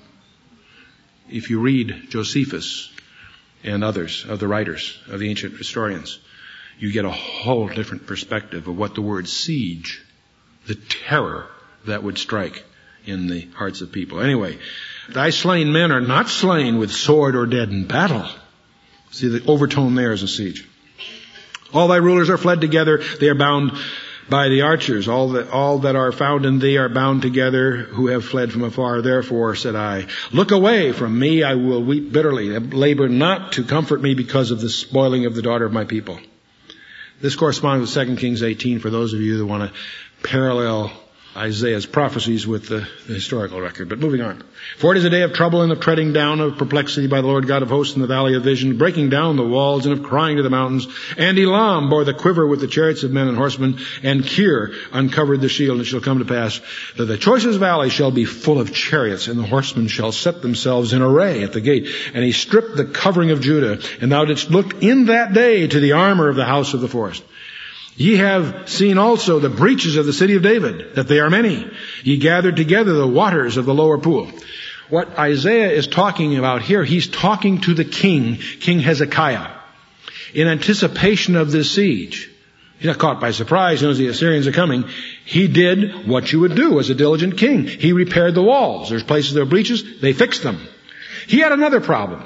If you read Josephus and others of the writers, of the ancient historians, you get a whole different perspective of what the word siege, the terror that would strike in the hearts of people. Anyway, thy slain men are not slain with sword or dead in battle. See, the overtone there is a siege. All thy rulers are fled together. They are bound by the archers. All that, all that are found in thee are bound together who have fled from afar. Therefore, said I, look away from me. I will weep bitterly. Labor not to comfort me because of the spoiling of the daughter of my people. This corresponds with Second Kings eighteen for those of you that want to parallel Isaiah's prophecies with the, the historical record. But moving on. For it is a day of trouble and of treading down, of perplexity by the Lord God of hosts in the valley of vision, breaking down the walls and of crying to the mountains. And Elam bore the quiver with the chariots of men and horsemen, and Kir uncovered the shield. And it shall come to pass that the choicest valley shall be full of chariots, and the horsemen shall set themselves in array at the gate. And he stripped the covering of Judah, and thou didst look in that day to the armor of the house of the forest. Ye have seen also the breaches of the city of David, that they are many. Ye gathered together the waters of the lower pool. What Isaiah is talking about here, he's talking to the king, King Hezekiah, in anticipation of this siege. He's not caught by surprise. He knows the Assyrians are coming. He did what you would do as a diligent king. He repaired the walls. There's places there are breaches. They fixed them. He had another problem.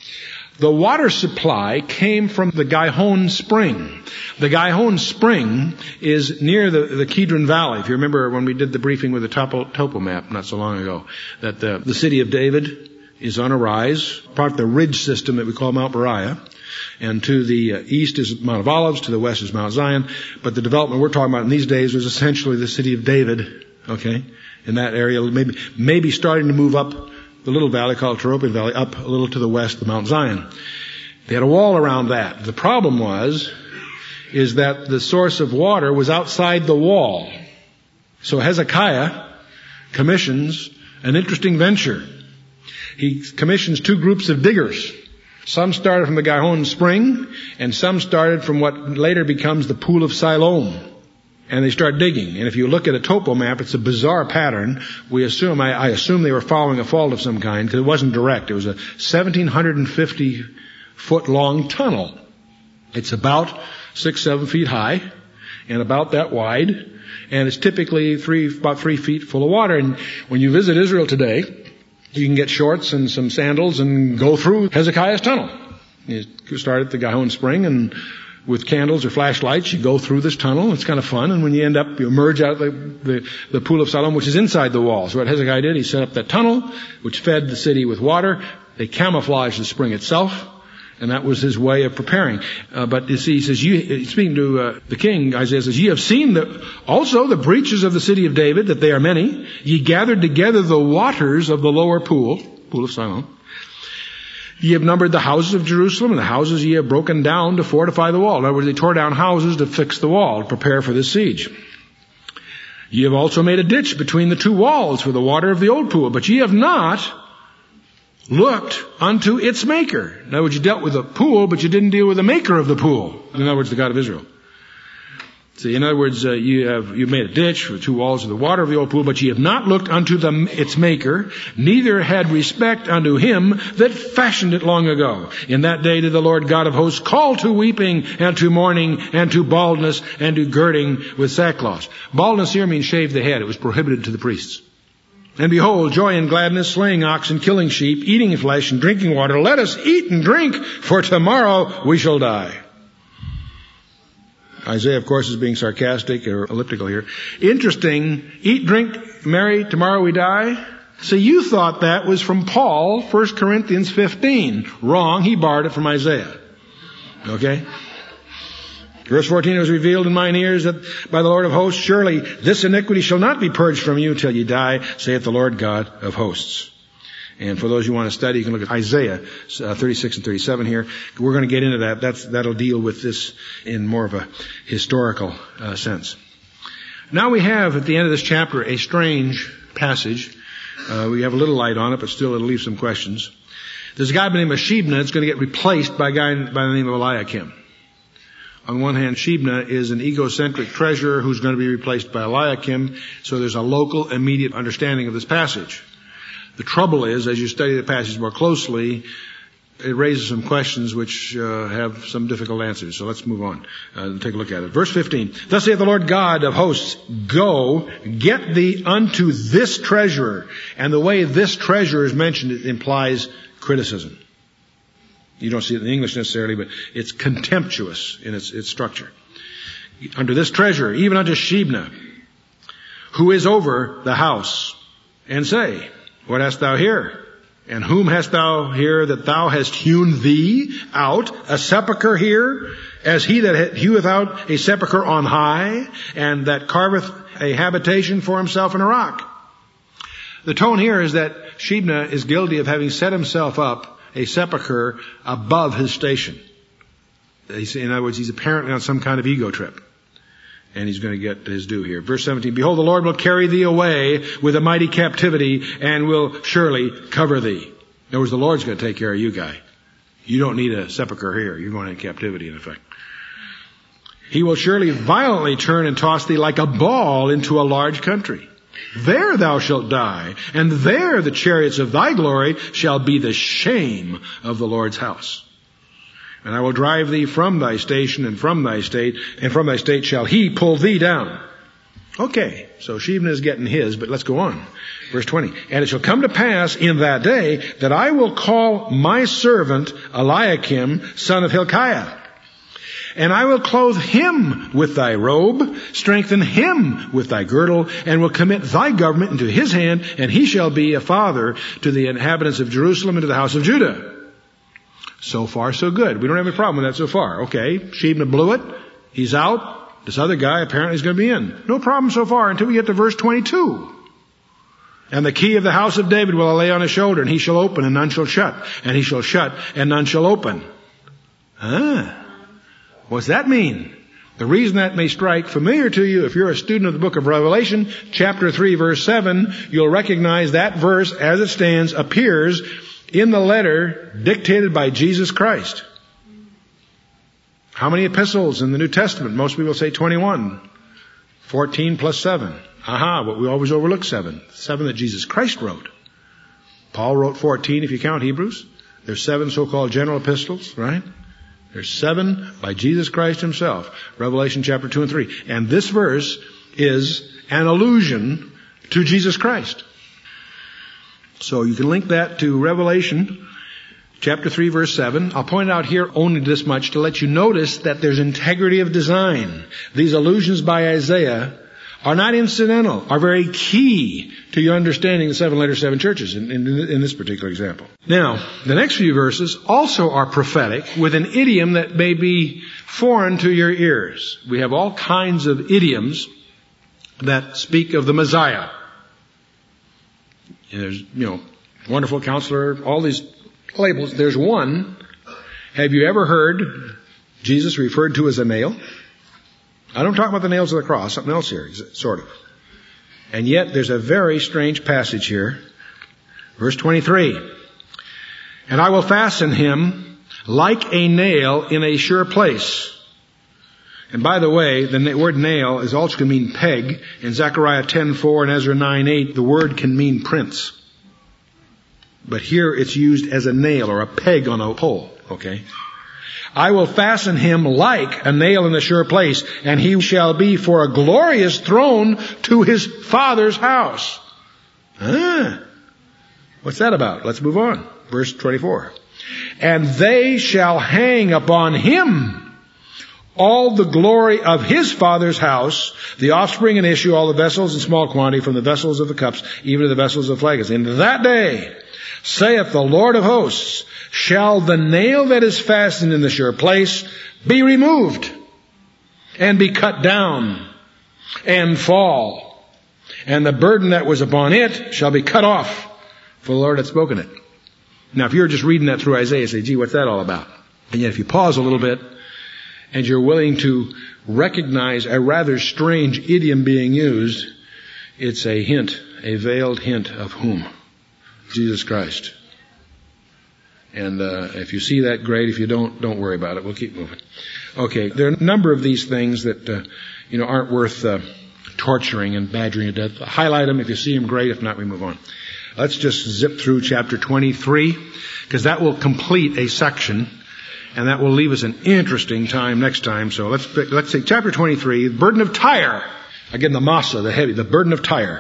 The water supply came from the Gihon Spring. The Gihon Spring is near the, the Kidron Valley. If you remember when we did the briefing with the topo, topo map not so long ago, that the, the city of David is on a rise, part of the ridge system that we call Mount Moriah. And to the uh, east is Mount of Olives, to the west is Mount Zion. But the development we're talking about in these days was essentially the city of David, okay, in that area, maybe, maybe starting to move up the little valley called Taropian Valley, up a little to the west of Mount Zion. They had a wall around that. The problem was, is that the source of water was outside the wall. So Hezekiah commissions an interesting venture. He commissions two groups of diggers. Some started from the Gihon Spring, and some started from what later becomes the Pool of Siloam. And they start digging. And if you look at a topo map, it's a bizarre pattern. We assume, I, I assume they were following a fault of some kind, because it wasn't direct. It was a seventeen fifty foot long tunnel. It's about six, seven feet high, and about that wide. And it's typically three, about three feet full of water. And when you visit Israel today, you can get shorts and some sandals and go through Hezekiah's tunnel. You start at the Gihon Spring and with candles or flashlights. You go through this tunnel. It's kind of fun. And when you end up, you emerge out of the, the, the pool of Siloam, which is inside the wall. So what Hezekiah did, he set up that tunnel, which fed the city with water. They camouflaged the spring itself. And that was his way of preparing. Uh, but you see, he says, you, speaking to uh, the king, Isaiah says, ye have seen the, also the breaches of the city of David, that they are many. Ye gathered together the waters of the lower pool, pool of Siloam. Ye have numbered the houses of Jerusalem, and the houses ye have broken down to fortify the wall. In other words, they tore down houses to fix the wall, to prepare for this siege. Ye have also made a ditch between the two walls for the water of the old pool, but ye have not looked unto its maker. In other words, you dealt with the pool, but you didn't deal with the maker of the pool. In other words, the God of Israel. See, in other words, uh, you have you made a ditch for the two walls of the water of the old pool, but ye have not looked unto the, its maker, neither had respect unto him that fashioned it long ago. In that day did the Lord God of hosts call to weeping and to mourning and to baldness and to girding with sackcloth. Baldness here means shave the head. It was prohibited to the priests. And behold, joy and gladness, slaying oxen, killing sheep, eating flesh, and drinking water. Let us eat and drink, for tomorrow we shall die. Isaiah, of course, is being sarcastic or elliptical here. Interesting. Eat, drink, marry, tomorrow we die. So you thought that was from Paul, First Corinthians fifteen. Wrong. He borrowed it from Isaiah. Okay? Verse fourteen, it was revealed in mine ears that by the Lord of hosts, surely this iniquity shall not be purged from you till you die, saith the Lord God of hosts. And for those who want to study, you can look at Isaiah uh, thirty-six and thirty-seven here. We're going to get into that. That's, that'll deal with this in more of a historical uh, sense. Now we have at the end of this chapter a strange passage. Uh, we have a little light on it, but still it'll leave some questions. There's a guy by the name of Shebna that's going to get replaced by a guy by the name of Eliakim. On one hand, Shebna is an egocentric treasurer who's going to be replaced by Eliakim, so there's a local, immediate understanding of this passage. The trouble is, as you study the passage more closely, it raises some questions which uh, have some difficult answers. So let's move on uh, and take a look at it. Verse fifteen, thus saith the Lord God of hosts, go, get thee unto this treasurer. And the way this treasurer is mentioned, it implies criticism. You don't see it in English necessarily, but it's contemptuous in its, its structure. Unto this treasurer, even unto Shebna, who is over the house, and say, what hast thou here? And whom hast thou here that thou hast hewn thee out a sepulchre here, as he that heweth out a sepulchre on high, and that carveth a habitation for himself in a rock? The tone here is that Shebna is guilty of having set himself up a sepulchre above his station. In other words, he's apparently on some kind of ego trip. And he's going to get his due here. Verse seventeen, behold, the Lord will carry thee away with a mighty captivity and will surely cover thee. In other words, the Lord's going to take care of you, guy. You don't need a sepulchre here. You're going into captivity, in effect. He will surely violently turn and toss thee like a ball into a large country. There thou shalt die, and there the chariots of thy glory shall be the shame of the Lord's house. And I will drive thee from thy station and from thy state, and from thy state shall he pull thee down. Okay, so Shebna is getting his, but let's go on. Verse twenty, and it shall come to pass in that day that I will call my servant Eliakim, son of Hilkiah. And I will clothe him with thy robe, strengthen him with thy girdle, and will commit thy government into his hand, and he shall be a father to the inhabitants of Jerusalem and to the house of Judah. So far, so good. We don't have any problem with that so far. Okay, Shebna blew it. He's out. This other guy apparently is going to be in. No problem so far until we get to verse twenty-two. And the key of the house of David will I lay on his shoulder, and he shall open, and none shall shut. And he shall shut, and none shall open. Ah. What's that mean? The reason that may strike familiar to you, if you're a student of the book of Revelation, chapter three, verse seven, you'll recognize that verse as it stands appears in the letter dictated by Jesus Christ. How many epistles in the New Testament? Most people say twenty-one. fourteen plus seven. Aha, but we always overlook seven. Seven that Jesus Christ wrote. Paul wrote fourteen if you count Hebrews. There's seven so-called general epistles, right? There's seven by Jesus Christ himself. Revelation chapter two and three. And this verse is an allusion to Jesus Christ. So you can link that to Revelation chapter three, verse seven. I'll point out here only this much to let you notice that there's integrity of design. These allusions by Isaiah are not incidental, are very key to your understanding the seven letters, seven churches in, in, in this particular example. Now, the next few verses also are prophetic with an idiom that may be foreign to your ears. We have all kinds of idioms that speak of the Messiah. And there's, you know, wonderful counselor, all these labels. There's one. Have you ever heard Jesus referred to as a nail? I don't talk about the nails of the cross, something else here, sort of. And yet there's a very strange passage here. Verse twenty-three. And I will fasten him like a nail in a sure place. And by the way, the word nail is also can mean peg. In Zechariah ten four and Ezra nine eight, the word can mean prince. But here it's used as a nail or a peg on a pole, okay? I will fasten him like a nail in a sure place, and he shall be for a glorious throne to his father's house. Ah, what's that about? Let's move on. Verse twenty-four. And they shall hang upon him all the glory of his father's house, the offspring and issue, all the vessels in small quantity, from the vessels of the cups, even to the vessels of flagons. In that day, saith the Lord of hosts, shall the nail that is fastened in the sure place be removed, and be cut down, and fall, and the burden that was upon it shall be cut off, for the Lord had spoken it. Now, if you're just reading that through Isaiah, say, gee, what's that all about? And yet if you pause a little bit, and you're willing to recognize a rather strange idiom being used, it's a hint, a veiled hint of whom? Jesus Christ. And uh, if you see that, great. If you don't, don't worry about it. We'll keep moving. Okay, there are a number of these things that uh, you know aren't worth uh, torturing and badgering to death. Highlight them. If you see them, great. If not, we move on. Let's just zip through chapter twenty-three, because that will complete a section, and that will leave us an interesting time next time. So let's let's take chapter twenty-three, the burden of Tyre. Again, the Massa, the heavy, the burden of Tyre.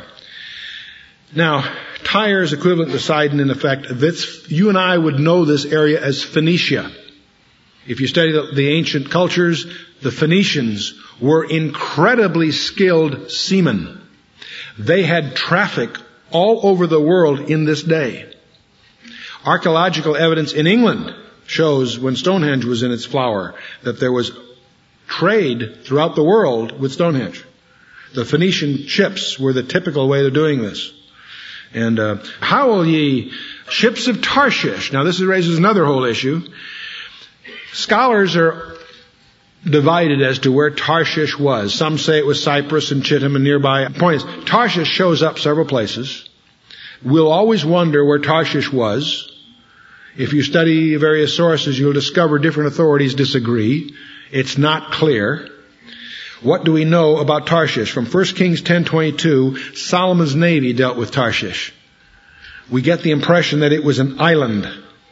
Now, Tyre is equivalent to Sidon in effect. This, you and I would know this area as Phoenicia. If you study the, the ancient cultures, the Phoenicians were incredibly skilled seamen. They had traffic all over the world in this day. Archaeological evidence in England shows, when Stonehenge was in its flower, that there was trade throughout the world with Stonehenge. The Phoenician ships were the typical way of doing this. And uh, how will ye ships of Tarshish? Now this raises another whole issue. Scholars are divided as to where Tarshish was. Some say it was Cyprus and Chittim and nearby. The point is, Tarshish shows up several places. We'll always wonder where Tarshish was. If you study various sources, you'll discover different authorities disagree. It's not clear. What do we know about Tarshish? From First Kings ten twenty-two, Solomon's navy dealt with Tarshish. We get the impression that it was an island.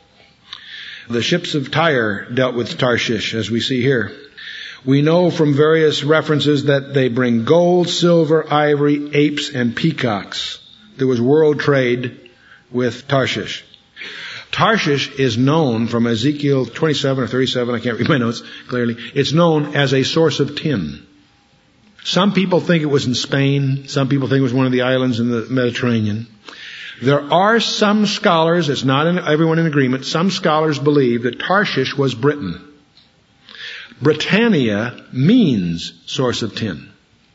The ships of Tyre dealt with Tarshish, as we see here. We know from various references that they bring gold, silver, ivory, apes, and peacocks. There was world trade with Tarshish. Tarshish is known from Ezekiel twenty-seven or thirty-seven, I can't read my notes clearly. It's known as a source of tin. Some people think it was in Spain. Some people think it was one of the islands in the Mediterranean. There are some scholars, it's not in, everyone in agreement, some scholars believe that Tarshish was Britain. Britannia means source of tin.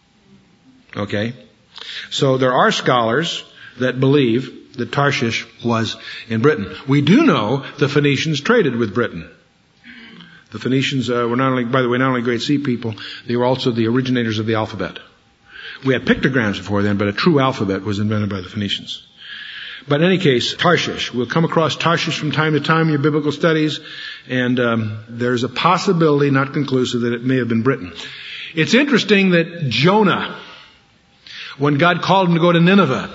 Okay? So there are scholars that believe that Tarshish was in Britain. We do know the Phoenicians traded with Britain. The Phoenicians uh, were not only, by the way, not only great sea people, they were also the originators of the alphabet. We had pictograms before then, but a true alphabet was invented by the Phoenicians. But in any case, Tarshish. We'll come across Tarshish from time to time in your biblical studies, and um, there's a possibility, not conclusive, that it may have been Britain. It's interesting that Jonah, when God called him to go to Nineveh,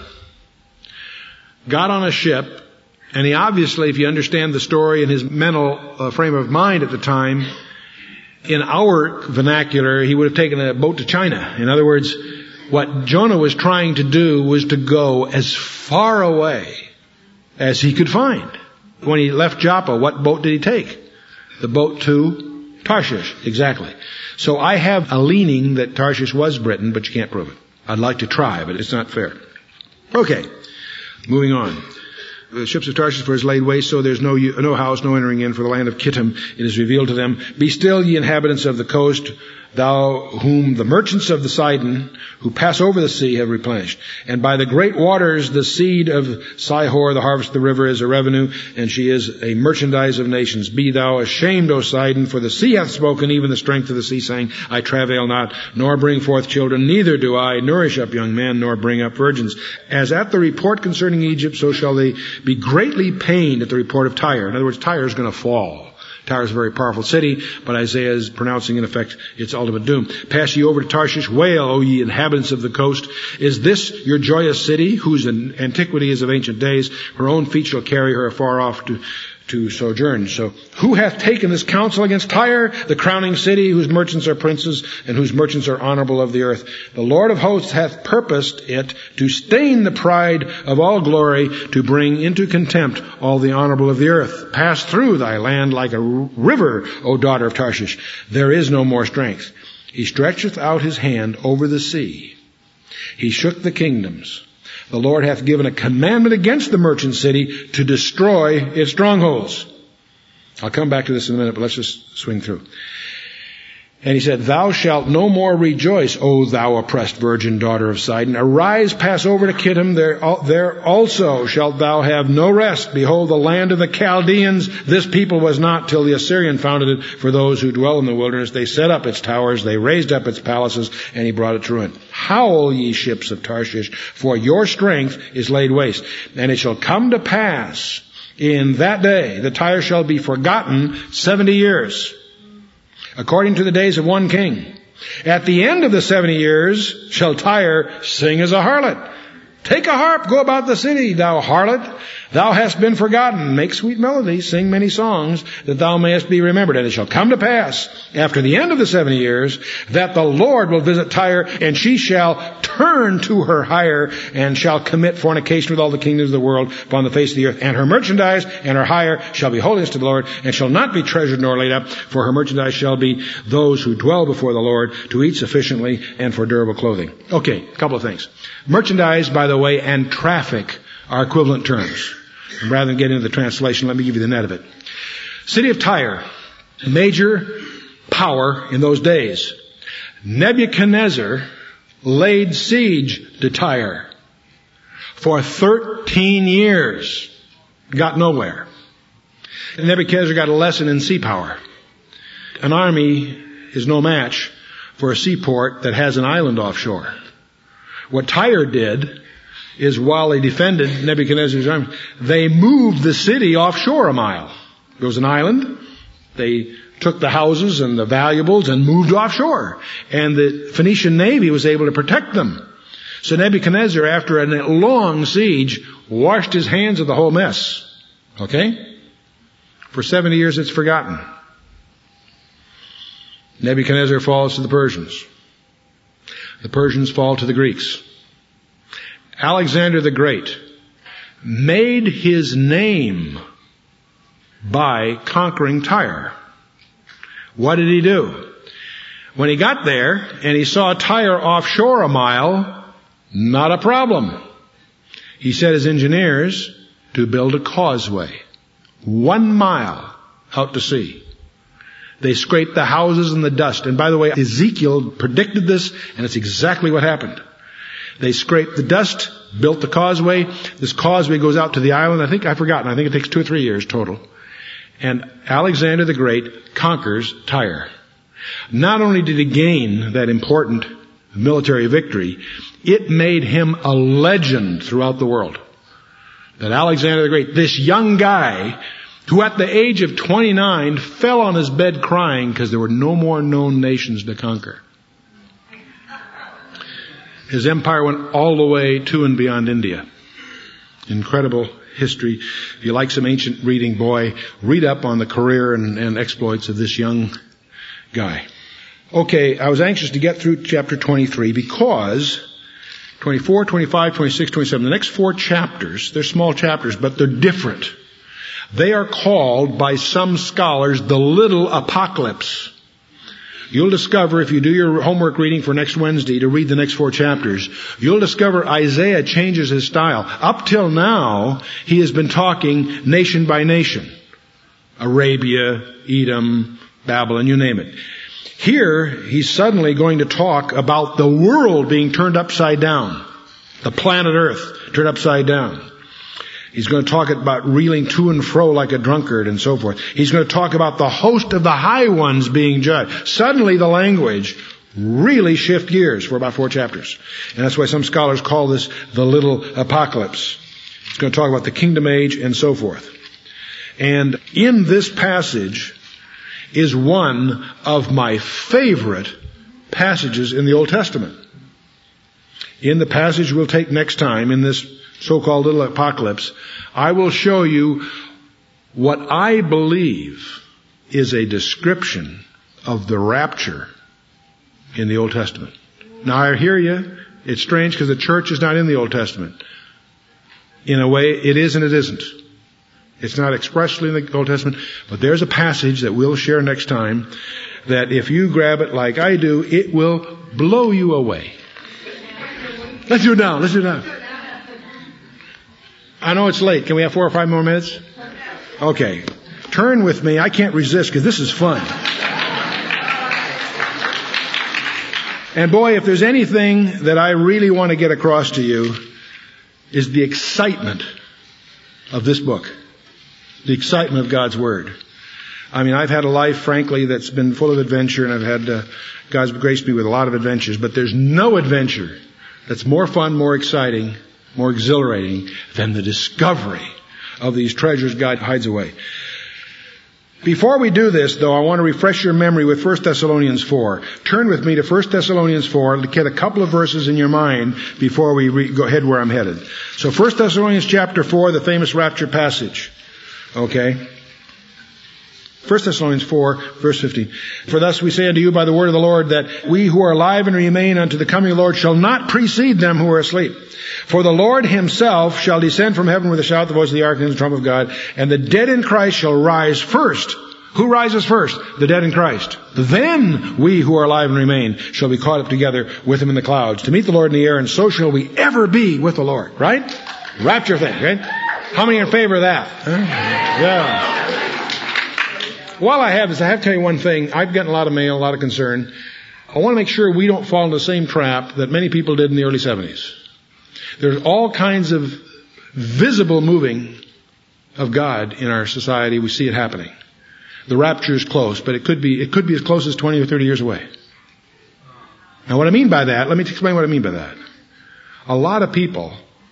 got on a ship, and he obviously, if you understand the story and his mental uh, frame of mind at the time, in our vernacular, he would have taken a boat to China. In other words, what Jonah was trying to do was to go as far away as he could find. When he left Joppa, what boat did he take? The boat to Tarshish, exactly. So I have a leaning that Tarshish was Britain, but you can't prove it. I'd like to try, but it's not fair. Okay, moving on. The ships of Tarshish for is laid waste, so there's no no house, no entering in. For the land of Kittim it is revealed to them. Be still, ye inhabitants of the coast, thou whom the merchants of the Sidon, who pass over the sea, have replenished. And by the great waters, the seed of Sihor, the harvest of the river, is a revenue, and she is a merchandise of nations. Be thou ashamed, O Sidon, for the sea hath spoken, even the strength of the sea, saying, I travail not, nor bring forth children, neither do I nourish up young men, nor bring up virgins. As at the report concerning Egypt, so shall they be greatly pained at the report of Tyre. In other words, Tyre is going to fall. Tyre is a very powerful city, but Isaiah is pronouncing in effect its ultimate doom. Pass ye over to Tarshish, wail, O ye inhabitants of the coast. Is this your joyous city, whose antiquity is of ancient days? Her own feet shall carry her afar off to to sojourn. So, who hath taken this counsel against Tyre, the crowning city, whose merchants are princes, and whose merchants are honorable of the earth? The Lord of hosts hath purposed it to stain the pride of all glory, to bring into contempt all the honorable of the earth. Pass through thy land like a river, O daughter of Tarshish. There is no more strength. He stretcheth out his hand over the sea. He shook the kingdoms. The Lord hath given a commandment against the merchant city to destroy its strongholds. I'll come back to this in a minute, but let's just swing through. And he said, Thou shalt no more rejoice, O thou oppressed virgin daughter of Sidon. Arise, pass over to Kittim. There, there also shalt thou have no rest. Behold, the land of the Chaldeans. This people was not till the Assyrian founded it for those who dwell in the wilderness. They set up its towers. They raised up its palaces, and he brought it to ruin. Howl, ye ships of Tarshish, for your strength is laid waste. And it shall come to pass in that day that Tyre shall be forgotten seventy years. According to the days of one king. At the end of the seventy years shall Tyre sing as a harlot. Take a harp, go about the city, thou harlot. Thou hast been forgotten. Make sweet melodies, sing many songs, that thou mayest be remembered. And it shall come to pass, after the end of the seventy years, that the Lord will visit Tyre, and she shall turn to her hire, and shall commit fornication with all the kingdoms of the world upon the face of the earth. And her merchandise and her hire shall be holiness to the Lord, and shall not be treasured nor laid up, for her merchandise shall be those who dwell before the Lord, to eat sufficiently and for durable clothing. Okay, a couple of things. Merchandise, by the way, and traffic are equivalent terms. And rather than get into the translation, let me give you the net of it. City of Tyre, major power in those days. Nebuchadnezzar laid siege to Tyre for thirteen years. Got nowhere. And Nebuchadnezzar got a lesson in sea power. An army is no match for a seaport that has an island offshore. What Tyre did is, while they defended Nebuchadnezzar's army, they moved the city offshore a mile. There was an island. They took the houses and the valuables and moved offshore. And the Phoenician navy was able to protect them. So Nebuchadnezzar, after a long siege, washed his hands of the whole mess. Okay? For seventy years it's forgotten. Nebuchadnezzar falls to the Persians. The Persians fall to the Greeks. Alexander the Great made his name by conquering Tyre. What did he do? When he got there and he saw Tyre offshore a mile, not a problem. He set his engineers to build a causeway, one mile out to sea. They scraped the houses and the dust. And by the way, Ezekiel predicted this, and it's exactly what happened. They scraped the dust, built the causeway. This causeway goes out to the island. I think, I've forgotten. I think it takes two or three years total. And Alexander the Great conquers Tyre. Not only did he gain that important military victory, it made him a legend throughout the world. That Alexander the Great, this young guy, who at the age of twenty-nine fell on his bed crying because there were no more known nations to conquer. His empire went all the way to and beyond India. Incredible history. If you like some ancient reading, boy, read up on the career and, and exploits of this young guy. Okay, I was anxious to get through chapter twenty-three because twenty-four, twenty-five, twenty-six, twenty-seven, the next four chapters, they're small chapters, but they're different. They are called by some scholars the little apocalypse. You'll discover, if you do your homework reading for next Wednesday to read the next four chapters, you'll discover Isaiah changes his style. Up till now, he has been talking nation by nation. Arabia, Edom, Babylon, you name it. Here, he's suddenly going to talk about the world being turned upside down. The planet Earth turned upside down. He's going to talk about reeling to and fro like a drunkard and so forth. He's going to talk about the host of the high ones being judged. Suddenly the language really shift gears for about four chapters. And that's why some scholars call this the little apocalypse. He's going to talk about the kingdom age and so forth. And in this passage is one of my favorite passages in the Old Testament. In the passage we'll take next time, in this so-called little apocalypse, I will show you what I believe is a description of the rapture in the Old Testament. Now I hear you. It's strange because the church is not in the Old Testament. In a way, it is and it isn't. It's not expressly in the Old Testament, but there's a passage that we'll share next time that if you grab it like I do, it will blow you away. Let's do it now. Let's do it now. I know it's late. Can we have four or five more minutes? Okay. Turn with me. I can't resist because this is fun. And boy, if there's anything that I really want to get across to you is the excitement of this book. The excitement of God's Word. I mean, I've had a life, frankly, that's been full of adventure, and I've had, uh, God's graced me with a lot of adventures, but there's no adventure that's more fun, more exciting, more exhilarating than the discovery of these treasures God hides away. Before we do this, though, I want to refresh your memory with First Thessalonians four. Turn with me to First Thessalonians four to get a couple of verses in your mind before we re- go ahead where I'm headed. So First Thessalonians chapter four, the famous rapture passage. Okay? First Thessalonians four, verse fifteen. For thus we say unto you by the word of the Lord, that we who are alive and remain unto the coming of the Lord shall not precede them who are asleep. For the Lord himself shall descend from heaven with a shout, the voice of the archangel, the trump of God, and the dead in Christ shall rise first. Who rises first? The dead in Christ. Then we who are alive and remain shall be caught up together with him in the clouds to meet the Lord in the air, and so shall we ever be with the Lord. Right? Rapture thing, right? How many are in favor of that? Huh? Yeah. While I have this, I have to tell you one thing. I've gotten a lot of mail, a lot of concern. I want to make sure we don't fall into the same trap that many people did in the early seventies. There's all kinds of visible moving of God in our society. We see it happening. The rapture is close, but it could be, it could be as close as twenty or thirty years away. Now what I mean by that, let me explain what I mean by that. A lot of people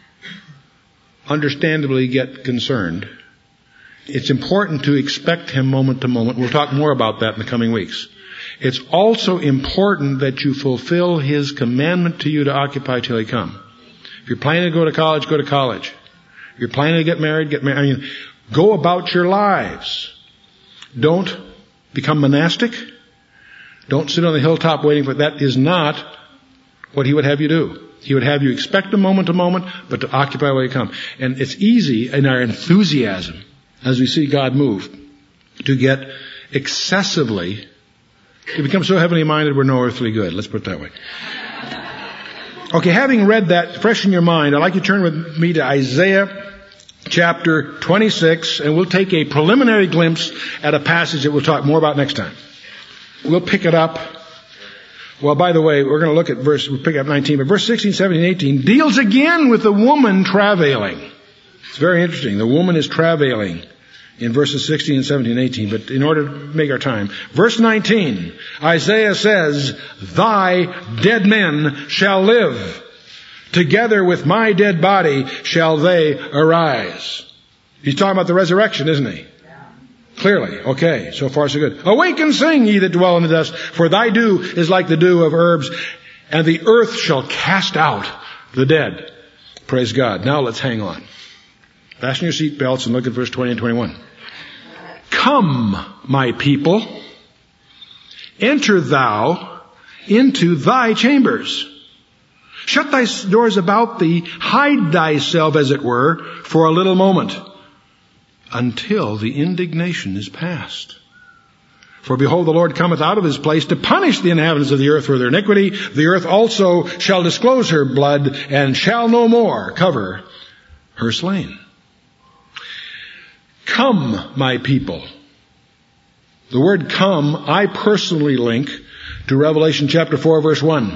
understandably get concerned. It's important to expect him moment to moment. We'll talk more about that in the coming weeks. It's also important that you fulfill his commandment to you to occupy till he come. If you're planning to go to college, go to college. If you're planning to get married, get married. I mean, go about your lives. Don't become monastic. Don't sit on the hilltop waiting for it. That is not what he would have you do. He would have you expect him moment to moment, but to occupy while you come. And it's easy in our enthusiasm, as we see God move, to get excessively, to become so heavenly minded we're no earthly good. Let's put it that way. Okay, having read that fresh in your mind, I'd like you to turn with me to Isaiah chapter twenty-six, and we'll take a preliminary glimpse at a passage that we'll talk more about next time. We'll pick it up. Well, by the way, we're going to look at verse, we'll pick up nineteen, but verse sixteen, seventeen, eighteen deals again with the woman travailing. It's very interesting. The woman is travailing in verses sixteen and seventeen and eighteen, but in order to make our time. Verse nineteen, Isaiah says, thy dead men shall live. Together with my dead body shall they arise. He's talking about the resurrection, isn't he? Yeah. Clearly. Okay. So far so good. Awake and sing, ye that dwell in the dust, for thy dew is like the dew of herbs, and the earth shall cast out the dead. Praise God. Now let's hang on. Fasten your seatbelts and look at verse twenty and twenty-one. Come, my people, enter thou into thy chambers. Shut thy doors about thee, hide thyself, as it were, for a little moment, until the indignation is past. For behold, the Lord cometh out of his place to punish the inhabitants of the earth for their iniquity. The earth also shall disclose her blood, and shall no more cover her slain. Come, my people. The word come, I personally link to Revelation chapter four, verse one.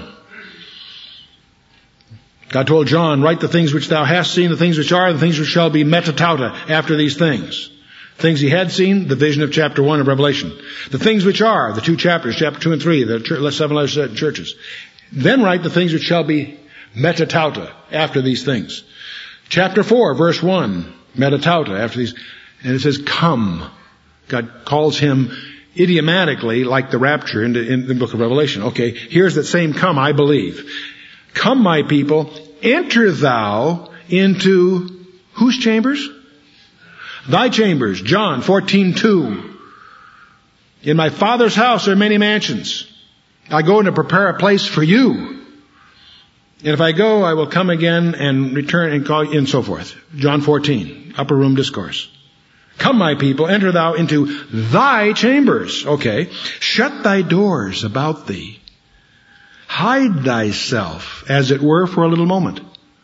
God told John, write the things which thou hast seen, the things which are, the things which shall be metatauta after these things. Things he had seen, the vision of chapter one of Revelation. The things which are, the two chapters, chapter two and three, the seven letters to churches. Then write the things which shall be metatauta after these things. Chapter four, verse one, metatauta after these. And it says, come. God calls him idiomatically like the rapture in the, in the book of Revelation. Okay, here's that same come, I believe. Come, my people, enter thou into whose chambers? Thy chambers. John fourteen two. In my Father's house are many mansions. I go in to prepare a place for you. And if I go, I will come again and return and call you, and so forth. John fourteen, upper room discourse. Come, my people, enter thou into thy chambers. Okay. Shut thy doors about thee. Hide thyself, as it were, for a little moment.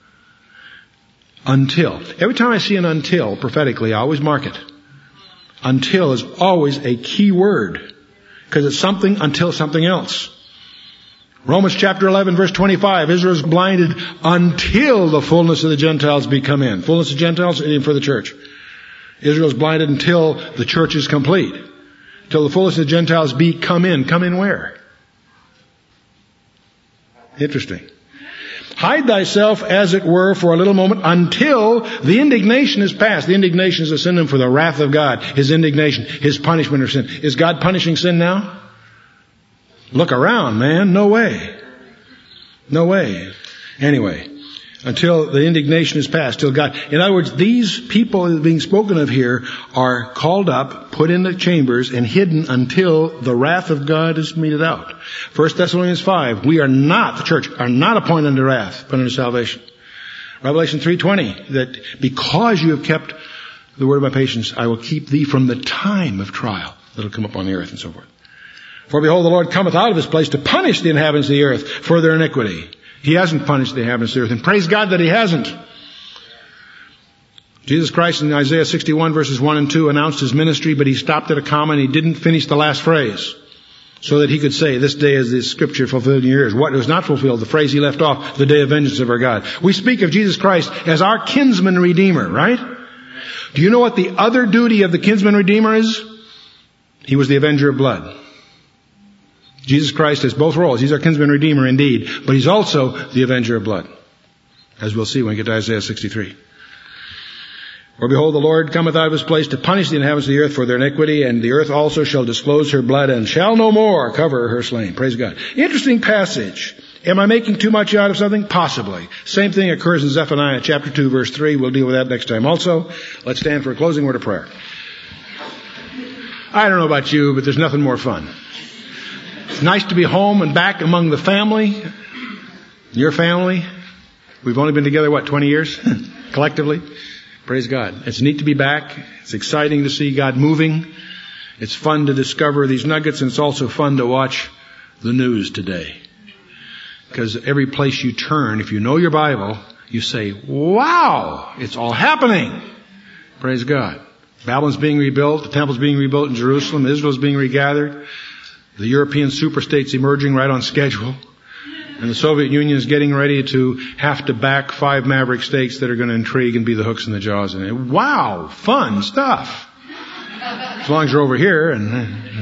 Until. Every time I see an until, prophetically, I always mark it. Until is always a key word. Because it's something until something else. Romans chapter eleven, verse twenty-five. Israel is blinded until the fullness of the Gentiles be come in. Fullness of Gentiles for the church. Israel is blinded until the church is complete. Till the fullness of the Gentiles be come in. Come in where? Interesting. Hide thyself, as it were, for a little moment until the indignation is past. The indignation is a synonym for the wrath of God. His indignation, His punishment of sin. Is God punishing sin now? Look around, man. No way. No way. Anyway, until the indignation is past, till God. In other words, these people being spoken of here are called up, put in the chambers, and hidden until the wrath of God is meted out. First Thessalonians five, we are not, the church, are not appointed unto wrath, but unto salvation. Revelation three twenty, that because you have kept the word of my patience, I will keep thee from the time of trial that will come upon the earth, and so forth. For behold, the Lord cometh out of his place to punish the inhabitants of the earth for their iniquity. He hasn't punished the inhabitants of the earth, and praise God that He hasn't. Jesus Christ in Isaiah sixty-one verses one and two announced His ministry, but He stopped at a comma and He didn't finish the last phrase. So that He could say, this day is the scripture fulfilled in your ears. What was not fulfilled, the phrase He left off, the day of vengeance of our God. We speak of Jesus Christ as our kinsman redeemer, right? Do you know what the other duty of the kinsman redeemer is? He was the avenger of blood. Jesus Christ has both roles. He's our kinsman redeemer indeed, but He's also the avenger of blood. As we'll see when we get to Isaiah sixty-three. For behold, the Lord cometh out of His place to punish the inhabitants of the earth for their iniquity, and the earth also shall disclose her blood, and shall no more cover her slain. Praise God. Interesting passage. Am I making too much out of something? Possibly. Same thing occurs in Zephaniah chapter two, verse three. We'll deal with that next time also. Let's stand for a closing word of prayer. I don't know about you, but there's nothing more fun. It's nice to be home and back among the family, your family. We've only been together, what, twenty years? Collectively. Praise God. It's neat to be back. It's exciting to see God moving. It's fun to discover these nuggets, and it's also fun to watch the news today. Because every place you turn, if you know your Bible, you say, wow, it's all happening. Praise God. Babylon's being rebuilt. The temple's being rebuilt in Jerusalem. Israel's being regathered. The European superstates emerging right on schedule. And the Soviet Union is getting ready to have to back five maverick states that are going to intrigue and be the hooks in the jaws. And wow, fun stuff. As long as you're over here. And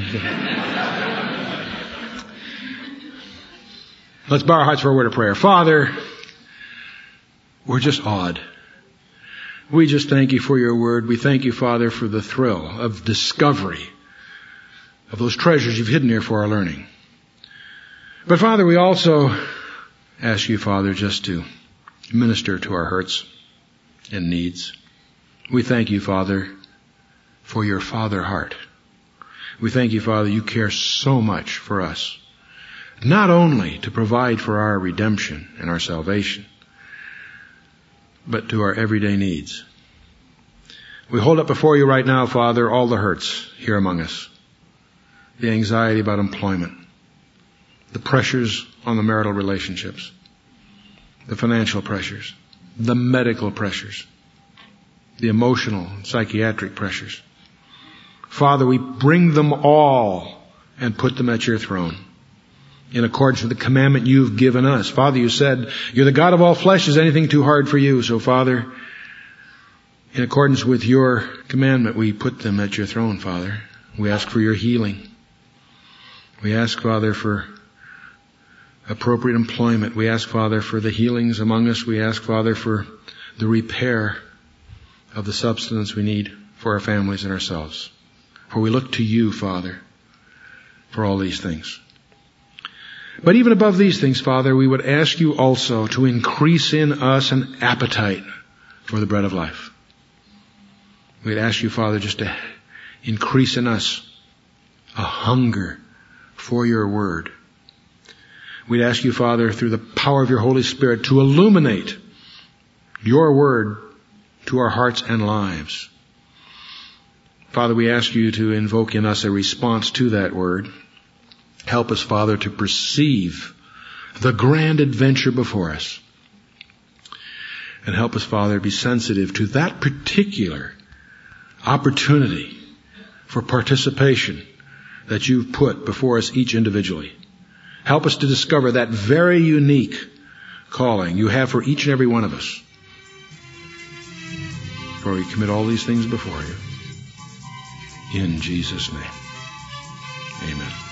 let's bow our hearts for a word of prayer. Father, we're just awed. We just thank You for Your word. We thank You, Father, for the thrill of discovery of those treasures You've hidden here for our learning. But Father, we also ask You, Father, just to minister to our hurts and needs. We thank You, Father, for Your Father heart. We thank You, Father, You care so much for us, not only to provide for our redemption and our salvation, but to our everyday needs. We hold up before you right now, Father, all the hurts here among us. The anxiety about employment. The pressures on the marital relationships. The financial pressures. The medical pressures. The emotional and psychiatric pressures. Father, we bring them all and put them at your throne in accordance with the commandment you've given us. Father, you said, you're the God of all flesh. Is anything too hard for you? So, Father, in accordance with your commandment, we put them at your throne, Father. We ask for your healing. We ask, Father, for appropriate employment. We ask, Father, for the healings among us. We ask, Father, for the repair of the substance we need for our families and ourselves. For we look to you, Father, for all these things. But even above these things, Father, we would ask you also to increase in us an appetite for the bread of life. We'd ask you, Father, just to increase in us a hunger for your word. We'd ask you, Father, through the power of your Holy Spirit, to illuminate your word to our hearts and lives. Father, we ask you to invoke in us a response to that word. Help us, Father, to perceive the grand adventure before us. And help us, Father, be sensitive to that particular opportunity for participation that you've put before us each individually. Help us to discover that very unique calling you have for each and every one of us. For we commit all these things before you. In Jesus' name. Amen.